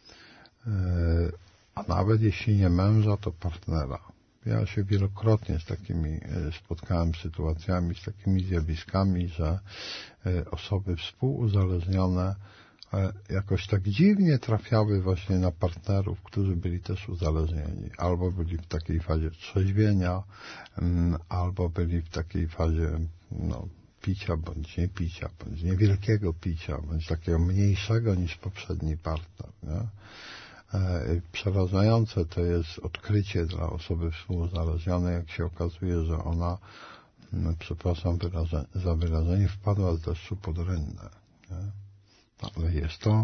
A nawet jeśli nie męża, to partnera. Ja się wielokrotnie z takimi spotkałem sytuacjami, z takimi zjawiskami, że osoby współuzależnione jakoś tak dziwnie trafiały właśnie na partnerów, którzy byli też uzależnieni. Albo byli w takiej fazie trzeźwienia, albo byli w takiej fazie picia, bądź nie picia, bądź niewielkiego picia, bądź takiego mniejszego niż poprzedni partner. Nie? Przerażające to jest odkrycie dla osoby współuzależnionej, jak się okazuje, że ona, przepraszam za wyrażenie, wpadła z deszczu pod rynnę. Nie? Ale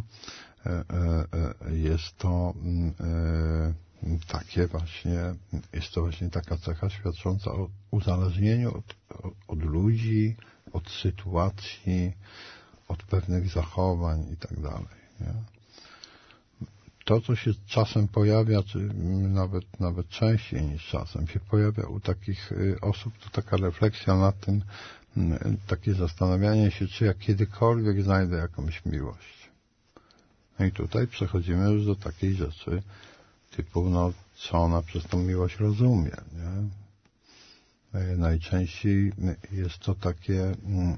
jest to właśnie taka cecha świadcząca o uzależnieniu od ludzi, od sytuacji, od pewnych zachowań i tak dalej. Nie? To, co się czasem pojawia, czy nawet częściej niż czasem się pojawia u takich osób, to taka refleksja nad tym, takie zastanawianie się, czy ja kiedykolwiek znajdę jakąś miłość. No i tutaj przechodzimy już do takiej rzeczy typu, co ona przez tą miłość rozumie, nie? Najczęściej jest to takie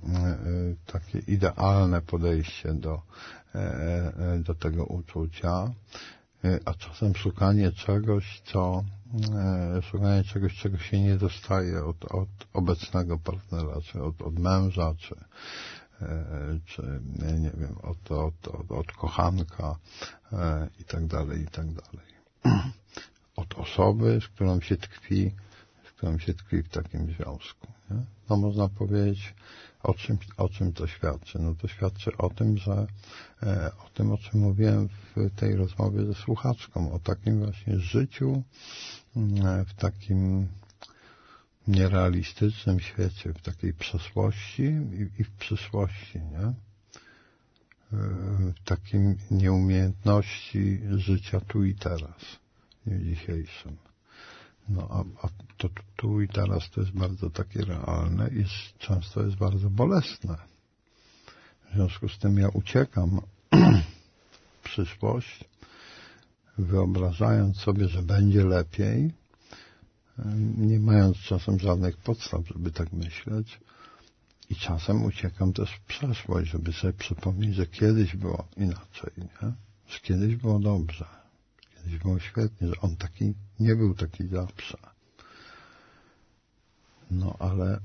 idealne podejście do tego uczucia, a czasem szukanie czegoś, czego się nie dostaje od obecnego partnera, czy od męża, czy nie wiem, od kochanka i tak dalej, od osoby, z którą się tkwi w takim związku. Nie? No można powiedzieć, o czym to świadczy? No to świadczy o tym, że o tym, o czym mówiłem w tej rozmowie ze słuchaczką, o takim właśnie życiu w takim nierealistycznym świecie, w takiej przeszłości i w przyszłości, nie? W takim nieumiejętności życia tu i teraz, w dniu dzisiejszym. No a to tu i teraz to jest bardzo takie realne i często jest bardzo bolesne. W związku z tym ja uciekam w przyszłość, wyobrażając sobie, że będzie lepiej, nie mając czasem żadnych podstaw, żeby tak myśleć. I czasem uciekam też w przeszłość, żeby sobie przypomnieć, że kiedyś było inaczej, nie? Że kiedyś było dobrze. Kiedyś było świetnie, że on nie był taki zawsze. No ale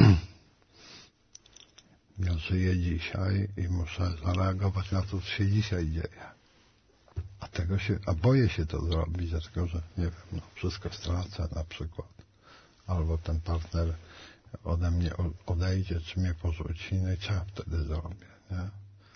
ja żyję dzisiaj i muszę zareagować na to, co się dzisiaj dzieje. A boję się to zrobić, dlatego że, nie wiem, wszystko stracę na przykład. Albo ten partner ode mnie odejdzie, czy mnie porzuci, no i co ja wtedy zrobię, nie?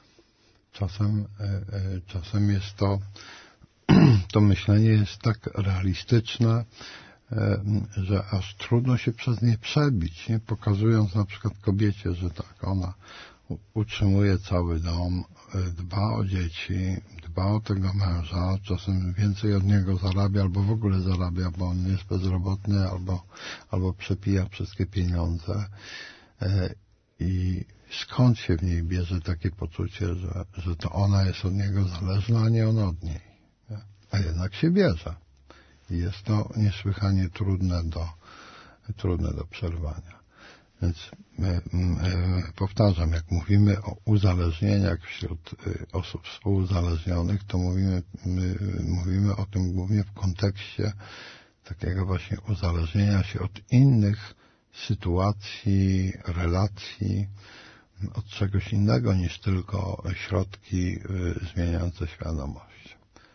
Czasem jest to myślenie jest tak realistyczne, że aż trudno się przez nie przebić, nie? Pokazując na przykład kobiecie, że tak, ona utrzymuje cały dom, dba o dzieci, dba o tego męża, czasem więcej od niego zarabia, albo w ogóle zarabia, bo on jest bezrobotny, albo przepija wszystkie pieniądze. I skąd się w niej bierze takie poczucie, że to ona jest od niego zależna, a nie on od niej. Nie? A jednak się bierze. I jest to niesłychanie trudne do przerwania. Więc powtarzam, jak mówimy o uzależnieniach wśród osób współuzależnionych, to mówimy o tym głównie w kontekście takiego właśnie uzależnienia się od innych sytuacji, relacji, od czegoś innego niż tylko środki zmieniające świadomość.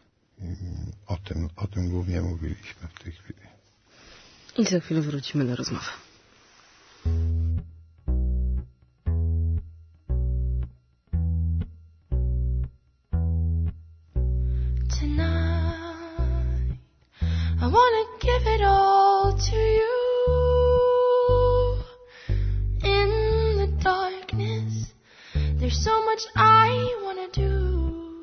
O tym głównie mówiliśmy w tej chwili. I za chwilę wrócimy do rozmowy. Tonight, I wanna give it all to you. In the darkness, there's so much I wanna do.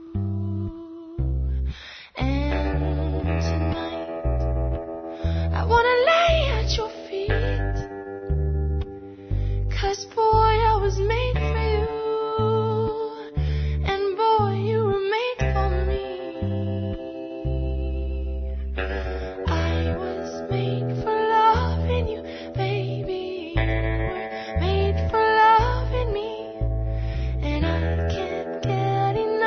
And tonight, I wanna lay at your feet. 'Cause boy, I was made for you. And boy, you were made for me. I was made for loving you, baby. You were made for loving me. And I can't get enough.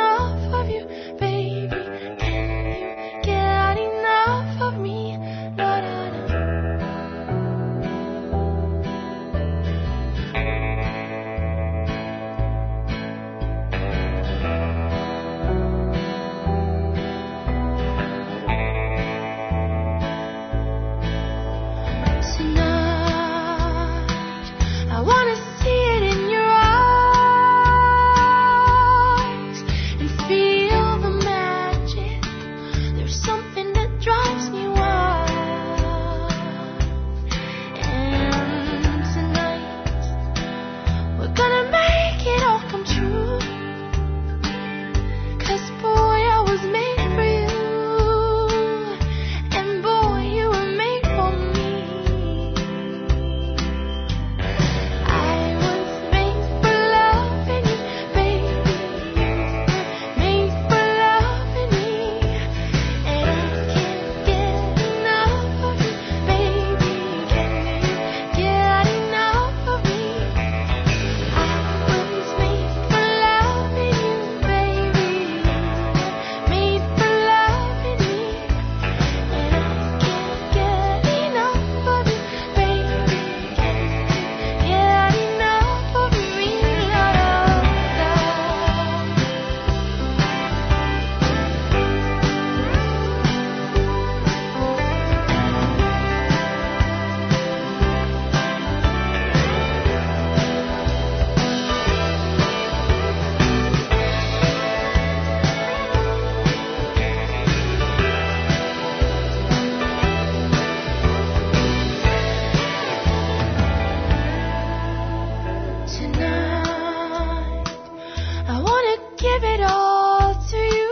it all to you.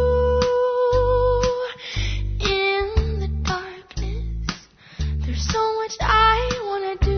In the darkness, there's so much I wanna do.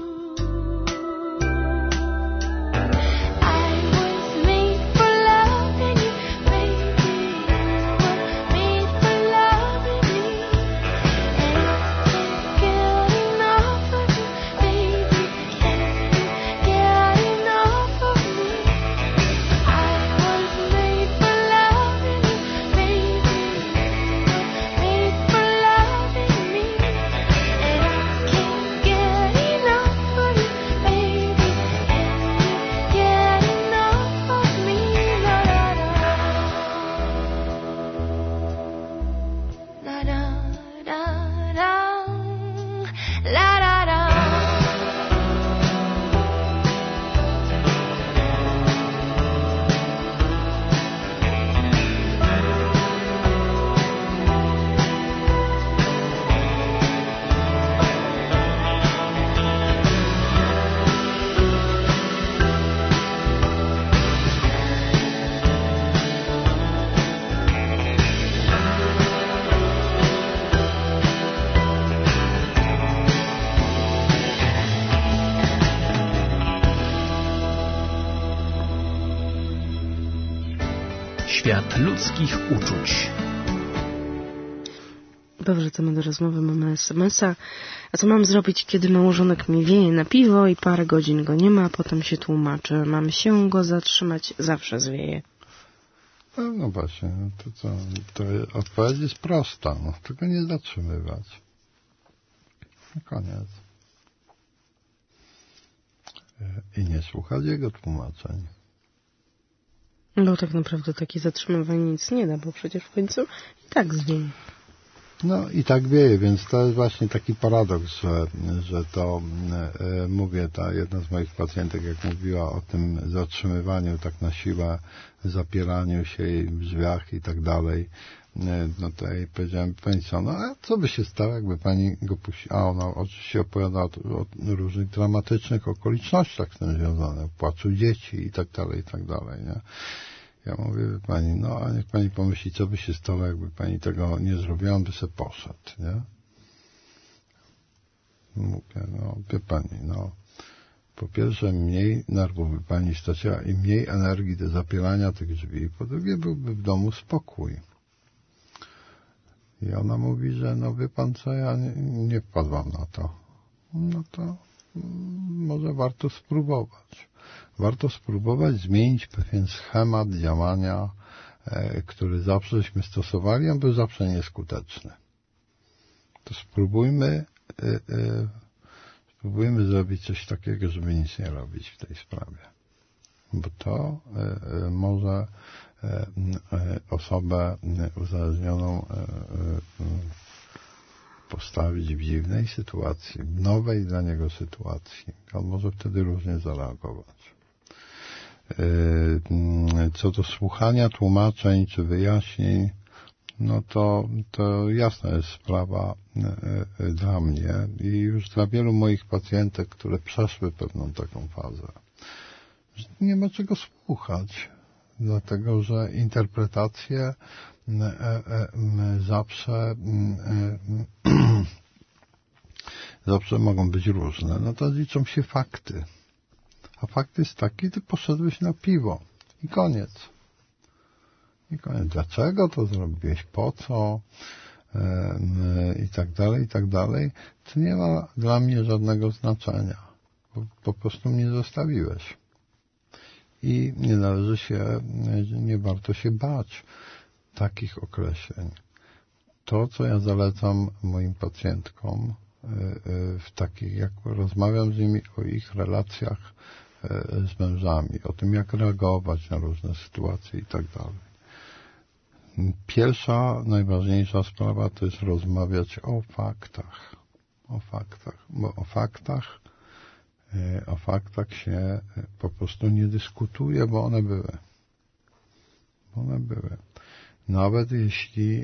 I was made for loving you, baby. You were made for loving me, and I can't get enough of you, baby. Can't get enough of me. I was made for loving you, baby. Made for loving me, and I can't get enough of you, baby. Can't get enough of me, la da da, la da da. Świat ludzkich uczuć. Powracamy do rozmowy, mamy SMS-a. A co mam zrobić, kiedy małżonek mi wieje na piwo i parę godzin go nie ma, a potem się tłumaczy. Mam się go zatrzymać, zawsze zwieje. No właśnie, no to co? To odpowiedź jest prosta, no, tylko nie zatrzymywać. No koniec. I nie słuchać jego tłumaczeń. Bo tak naprawdę takie zatrzymywanie nic nie da, bo przecież w końcu i tak zwieje. No i tak wieje, więc to jest właśnie taki paradoks, że to, mówię, ta jedna z moich pacjentek, jak mówiła o tym zatrzymywaniu tak na siłę, zapieraniu się w drzwiach i tak dalej, no to ja jej powiedziałem, pani co, no a co by się stało, jakby pani go puściła? A ona oczywiście opowiada o różnych dramatycznych okolicznościach z tym związanych, płaczu dzieci i tak dalej, nie? Ja mówię, wie pani, no a niech pani pomyśli, co by się stało, jakby pani tego nie zrobiła, on by se poszedł, nie? Mówię, no wie pani, no po pierwsze mniej nerwów by pani straciła i mniej energii do zapierania tych drzwi, po drugie byłby w domu spokój. I ona mówi, że no wie pan co, ja nie wpadłam na to. No to może warto spróbować. Warto spróbować zmienić pewien schemat działania, który zawsześmy stosowali, on był zawsze nieskuteczny. To spróbujmy zrobić coś takiego, żeby nic nie robić w tej sprawie. Bo to może osobę uzależnioną postawić w dziwnej sytuacji, w nowej dla niego sytuacji. On może wtedy różnie zareagować. Co do słuchania tłumaczeń czy wyjaśnień, no to jasna jest sprawa dla mnie i już dla wielu moich pacjentek, które przeszły pewną taką fazę, że nie ma czego słuchać, dlatego że interpretacje zawsze mogą być różne. No to liczą się fakty. A fakt jest taki, ty poszedłeś na piwo. I koniec. Dlaczego to zrobiłeś? Po co? I tak dalej. To nie ma dla mnie żadnego znaczenia. Po prostu mnie zostawiłeś. I nie warto się bać takich określeń. To, co ja zalecam moim pacjentkom, w takich, jak rozmawiam z nimi o ich relacjach z mężami, o tym, jak reagować na różne sytuacje i tak dalej. Pierwsza, najważniejsza sprawa to jest rozmawiać o faktach. Bo o faktach się po prostu nie dyskutuje, bo one były. Nawet jeśli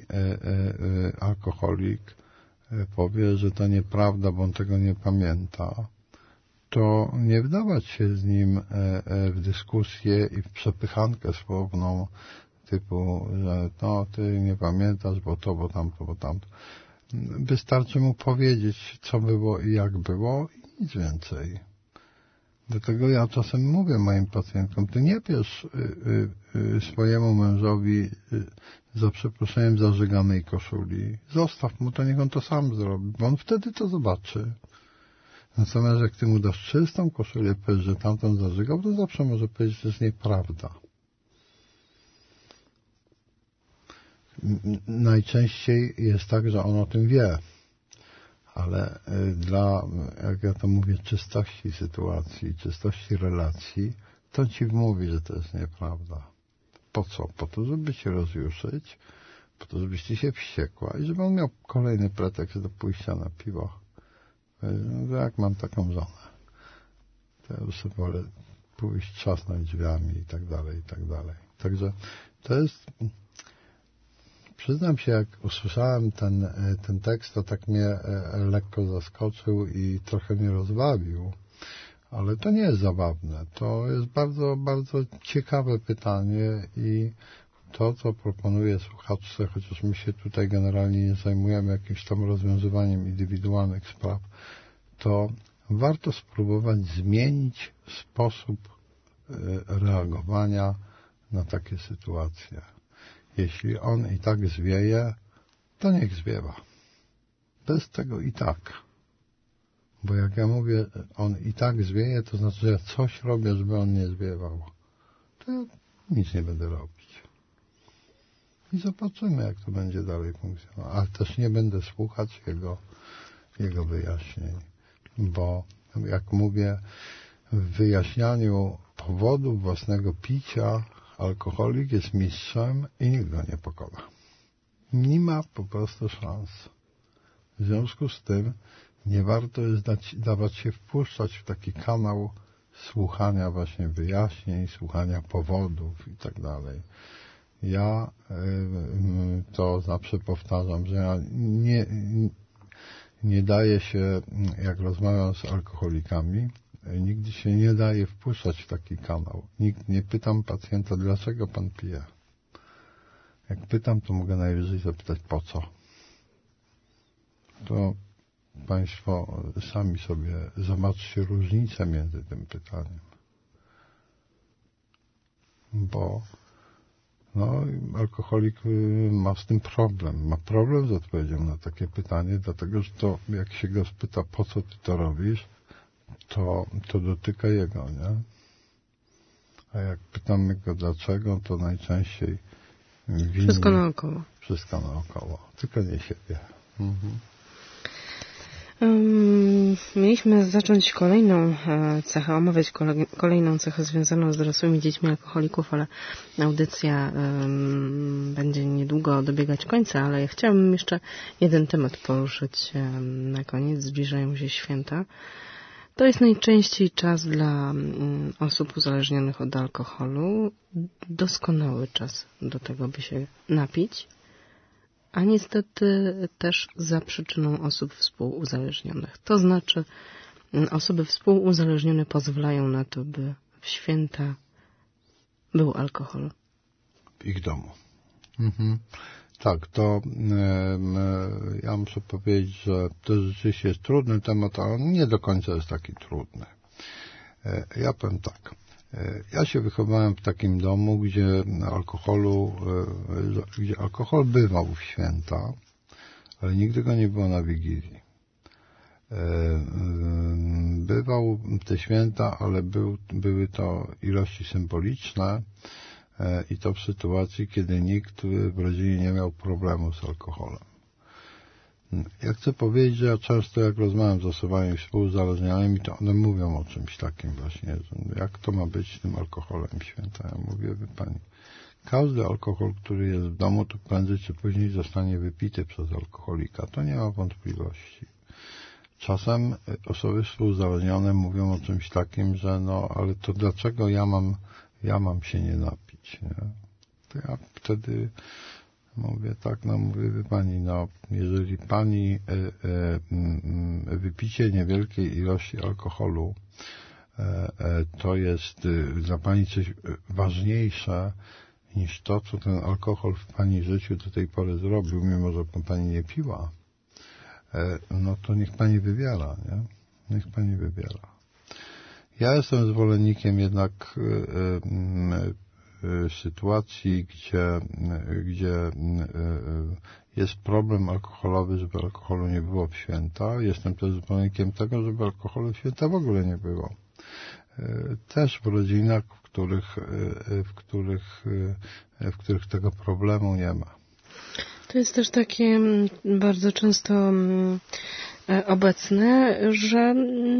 alkoholik powie, że to nieprawda, bo on tego nie pamięta, to nie wdawać się z nim w dyskusję i w przepychankę słowną typu, że no ty nie pamiętasz, bo to, bo tamto, bo tamto. Wystarczy mu powiedzieć, co było i jak było i nic więcej. Dlatego ja czasem mówię moim pacjentkom, ty nie bierz swojemu mężowi za przeproszeniem zażyganej koszuli. Zostaw mu to, niech on to sam zrobi, bo on wtedy to zobaczy. Natomiast jak ty mu dasz czystą koszulę, powiesz, że tamtą zażygał, to zawsze może powiedzieć, że to jest nieprawda. Najczęściej jest tak, że on o tym wie, ale dla, jak ja to mówię, czystości sytuacji, czystości relacji, to ci mówi, że to jest nieprawda. Po co? Po to, żeby cię rozjuszyć, po to, żebyś ty się wściekła i żeby on miał kolejny pretekst do pójścia na piwo. No, jak mam taką żonę, to ja już sobie wolę pójść, trzasnąć drzwiami i tak dalej, i tak dalej. Także to jest... Przyznam się, jak usłyszałem ten tekst, to tak mnie lekko zaskoczył i trochę mnie rozbawił, ale to nie jest zabawne. To jest bardzo, bardzo ciekawe pytanie i to, co proponuję słuchaczce, chociaż my się tutaj generalnie nie zajmujemy jakimś tam rozwiązywaniem indywidualnych spraw, to warto spróbować zmienić sposób reagowania na takie sytuacje. Jeśli on i tak zwieje, to niech zwiewa. Bez tego i tak. Bo jak ja mówię, on i tak zwieje, to znaczy, że ja coś robię, żeby on nie zwiewał. To ja nic nie będę robić. I zobaczymy, jak to będzie dalej funkcjonować. Ale też nie będę słuchać jego wyjaśnień. Bo, jak mówię, w wyjaśnianiu powodu własnego picia alkoholik jest mistrzem i nikt go nie pokona. Nie ma po prostu szans. W związku z tym nie warto jest dawać się wpuszczać w taki kanał słuchania właśnie wyjaśnień, słuchania powodów i tak dalej. Ja to zawsze powtarzam, że ja nie daję się, jak rozmawiam z alkoholikami, nigdy się nie daje wpuszczać w taki kanał. Nikt nie pytam pacjenta, dlaczego pan pije. Jak pytam, to mogę najwyżej zapytać, po co. To państwo sami sobie zobaczcie różnicę między tym pytaniem. Bo alkoholik ma z tym problem. Ma problem z odpowiedzią na takie pytanie, dlatego że to, jak się go spyta, po co ty to robisz, to dotyka jego, nie? A jak pytamy go dlaczego, to najczęściej winni... Wszystko naokoło. Wszystko naokoło. Tylko nie siebie. Mhm. Mieliśmy zacząć kolejną cechę, omawiać kolejną cechę związaną z dorosłymi dziećmi alkoholików, ale audycja będzie niedługo dobiegać końca, ale ja chciałabym jeszcze jeden temat poruszyć na koniec. Zbliżają się święta. To jest najczęściej czas dla osób uzależnionych od alkoholu. Doskonały czas do tego, by się napić. A niestety też za przyczyną osób współuzależnionych. To znaczy osoby współuzależnione pozwalają na to, by w święta był alkohol. W ich domu. Mhm. Tak, to ja muszę powiedzieć, że to rzeczywiście jest trudny temat, ale on nie do końca jest taki trudny. Ja powiem tak. Ja się wychowałem w takim domu, gdzie alkohol bywał w święta, ale nigdy go nie było na Wigilii. Bywał w te święta, ale były to ilości symboliczne i to w sytuacji, kiedy nikt w rodzinie nie miał problemu z alkoholem. Ja chcę powiedzieć, że ja często jak rozmawiam z osobami współuzależnionymi, to one mówią o czymś takim właśnie, jak to ma być z tym alkoholem święta. Ja mówię, wie pani, każdy alkohol, który jest w domu, to prędzej czy później zostanie wypity przez alkoholika. To nie ma wątpliwości. Czasem osoby współuzależnione mówią o czymś takim, że ale to dlaczego ja mam się nie napić, nie? To ja wtedy Mówię, tak, no mówię, wie pani, no jeżeli pani wypicie niewielkiej ilości alkoholu to jest dla pani coś ważniejsze niż to, co ten alkohol w pani życiu do tej pory zrobił, mimo że pani nie piła, no to niech pani wybiera, nie? Niech pani wybiera. Ja jestem zwolennikiem jednak sytuacji, gdzie jest problem alkoholowy, żeby alkoholu nie było w święta. Jestem też zwolennikiem tego, żeby alkoholu w święta w ogóle nie było. Też w rodzinach, w których tego problemu nie ma. To jest też takie bardzo często obecne, że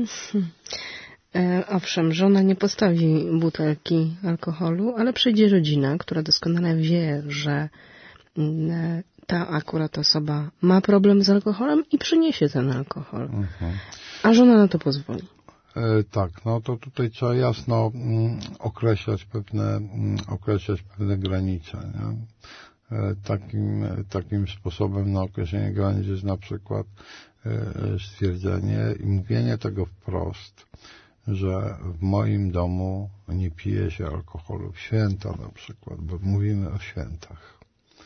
owszem, żona nie postawi butelki alkoholu, ale przyjdzie rodzina, która doskonale wie, że ta akurat osoba ma problem z alkoholem i przyniesie ten alkohol. A żona na to pozwoli. Tak, no to tutaj trzeba jasno określać pewne granice, nie? Takim sposobem na określenie granic jest na przykład stwierdzenie i mówienie tego wprost, że w moim domu nie pije się alkoholu w święta na przykład, bo mówimy o świętach.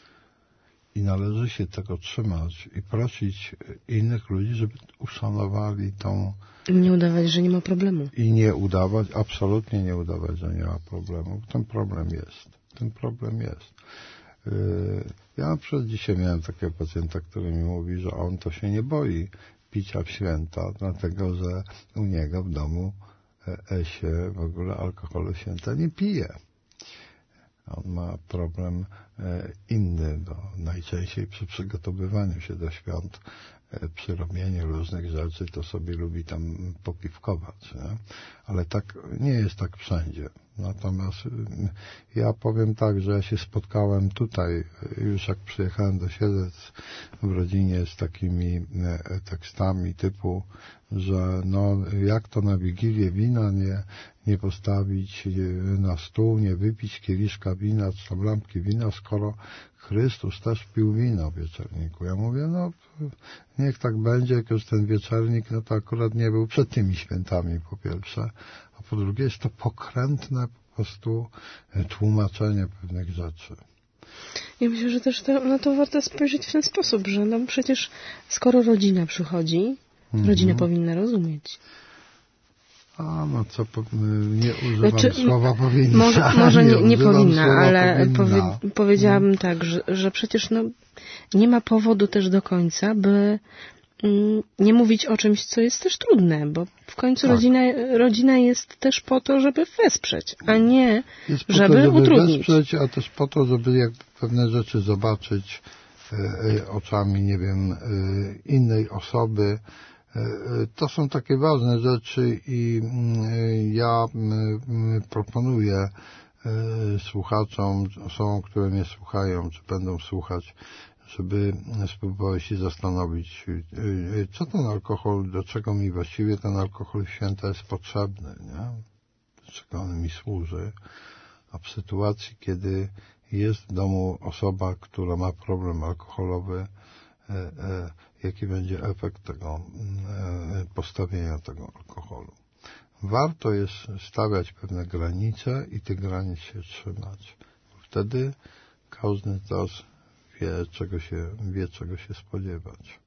I należy się tego trzymać i prosić innych ludzi, żeby uszanowali tą... I nie udawać, że nie ma problemu. I nie udawać, absolutnie nie udawać, że nie ma problemu. Ten problem jest. Ja na przykład dzisiaj miałem takiego pacjenta, który mi mówi, że on to się nie boi picia w święta, dlatego że u niego w domu się w ogóle alkoholu w święta nie pije. On ma problem inny, najczęściej przy przygotowywaniu się do świąt, przy robieniu różnych rzeczy, to sobie lubi tam popiwkować, nie? Ale tak nie jest tak wszędzie. Natomiast ja powiem tak, że ja się spotkałem tutaj, już jak przyjechałem do Siedlec w rodzinie z takimi tekstami typu, że no jak to na Wigilię wina nie postawić na stół, nie wypić kieliszka wina, czy tam lampki wina, skoro Chrystus też pił wino w wieczerniku. Ja mówię, no niech tak będzie, jako że ten wieczernik, no to akurat nie był przed tymi świętami po pierwsze, a po drugie jest to pokrętne po prostu tłumaczenie pewnych rzeczy. Ja myślę, że też na to warto spojrzeć w ten sposób, że no przecież skoro rodzina przychodzi, rodzina powinna rozumieć. A no co, nie używam słowa powinna. Może nie powinna, ale powiedziałabym tak, że przecież no, nie ma powodu też do końca, by nie mówić o czymś, co jest też trudne, bo w końcu tak. rodzina jest też po to, żeby wesprzeć, a nie żeby utrudnić. Wesprzeć, a też po to, żeby pewne rzeczy zobaczyć oczami, nie wiem, innej osoby. To są takie ważne rzeczy i ja proponuję słuchaczom, osobom, które mnie słuchają, czy będą słuchać, żeby spróbować się zastanowić, co ten alkohol, do czego mi właściwie ten alkohol w święta jest potrzebny, nie? Do czego on mi służy. A w sytuacji, kiedy jest w domu osoba, która ma problem alkoholowy, jaki będzie efekt tego postawienia tego alkoholu. Warto jest stawiać pewne granice i tych granic się trzymać. Wtedy każdy z nas wie, czego się spodziewać.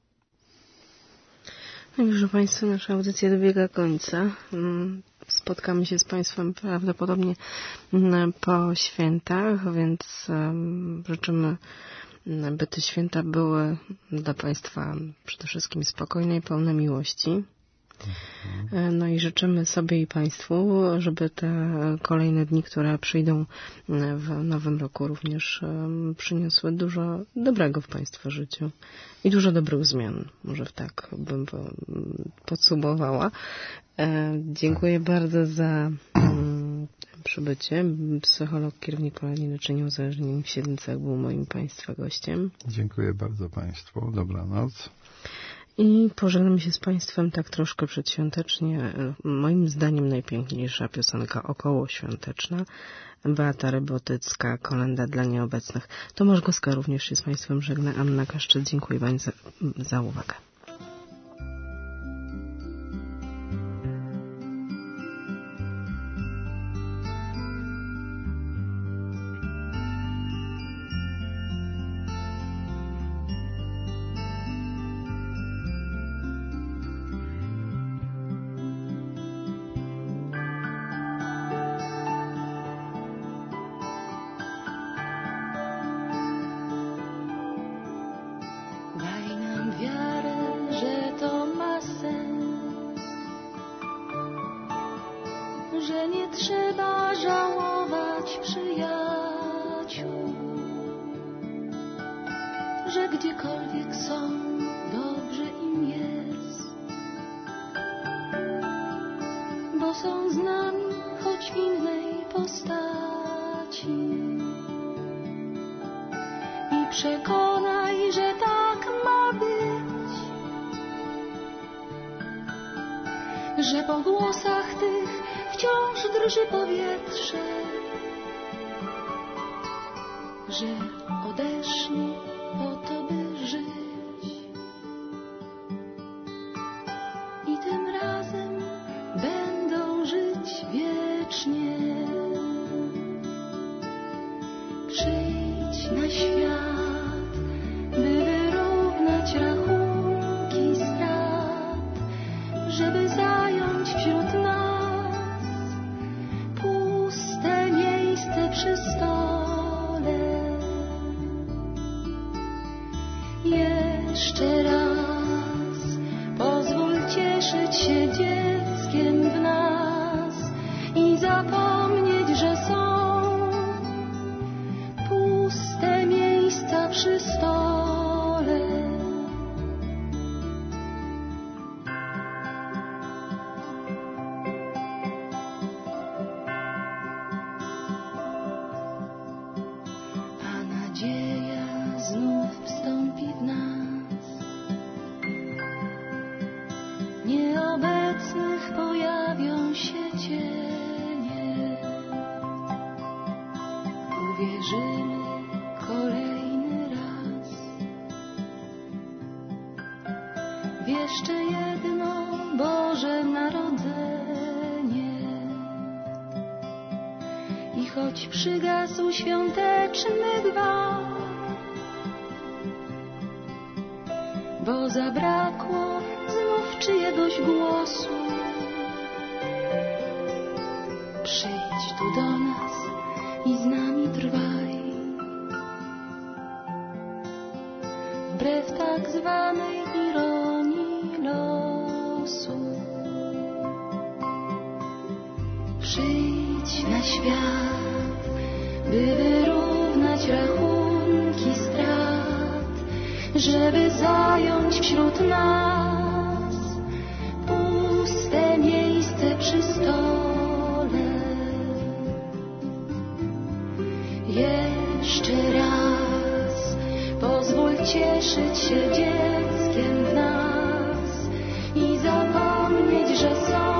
No proszę Państwa, nasza audycja dobiega końca. Spotkamy się z Państwem prawdopodobnie po świętach, więc życzymy, by te święta były dla Państwa przede wszystkim spokojne i pełne miłości. No i życzymy sobie i Państwu, żeby te kolejne dni, które przyjdą w nowym roku, również przyniosły dużo dobrego w Państwa życiu i dużo dobrych zmian. Może tak bym podsumowała. Dziękuję bardzo za przybycie. Psycholog, kierownik Poradni Leczenia Uzależnień w Siedlcach był moim Państwa gościem. Dziękuję bardzo Państwu. Dobranoc. I pożegnamy się z Państwem tak troszkę przedświątecznie. Moim zdaniem najpiękniejsza piosenka okołoświąteczna. Beata Rybotycka, Kolenda dla nieobecnych. Tomasz Goska również się z Państwem żegna. Anna Kaszczyk, dziękuję Pani za uwagę. Daj nam wiarę, że to ma sens, że nie trzeba żałować przyjaciół, że gdziekolwiek są, dobrze im jest, bo są z nami, choć w innej postaci. I przekonaj, że tak ma być, że po głosach tych wciąż drży powietrze, że odeszli po to, by żyć. I tym razem będą żyć wiecznie. Przyjdź na świat, by wyrównać rachunki strat, żeby zająć wśród nas puste miejsce przy stole. Jeszcze raz pozwól cieszyć się dzieckiem w nas i zapomnieć, że są puste miejsca przy stole. A nadzieja znów wstąpi w nas. Nieobecnych pojawią się cienie. Uwierzymy kolejny raz w jeszcze jedno Boże Narodzenie. I choć przygasł świąteczny gwar, bo zabrakło znów czyjegoś głosu, przyjdź tu do nas i z nami trwaj. Wbrew tak zwanej ironii losu. Przyjdź na świat, by wyrównać rachunki strat, żeby zająć wśród nas puste miejsce przy stole. Jeszcze raz pozwól cieszyć się dzieckiem w nas i zapomnieć, że są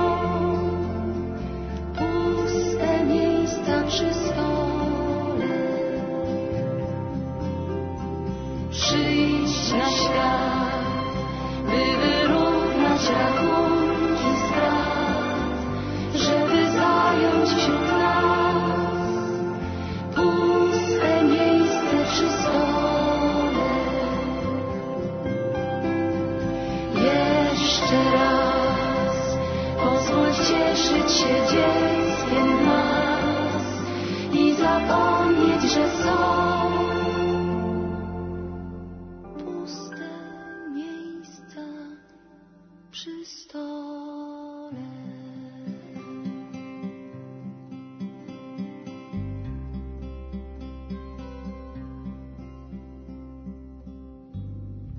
puste miejsca przy stole. Przyjdź na świat, by wyrównać rachunki strat, żeby zająć wśród nas puste miejsce przy stole. Jeszcze raz pozwól cieszyć się dzieckiem w nas i zapomnieć, że są puste miejsca przy stole.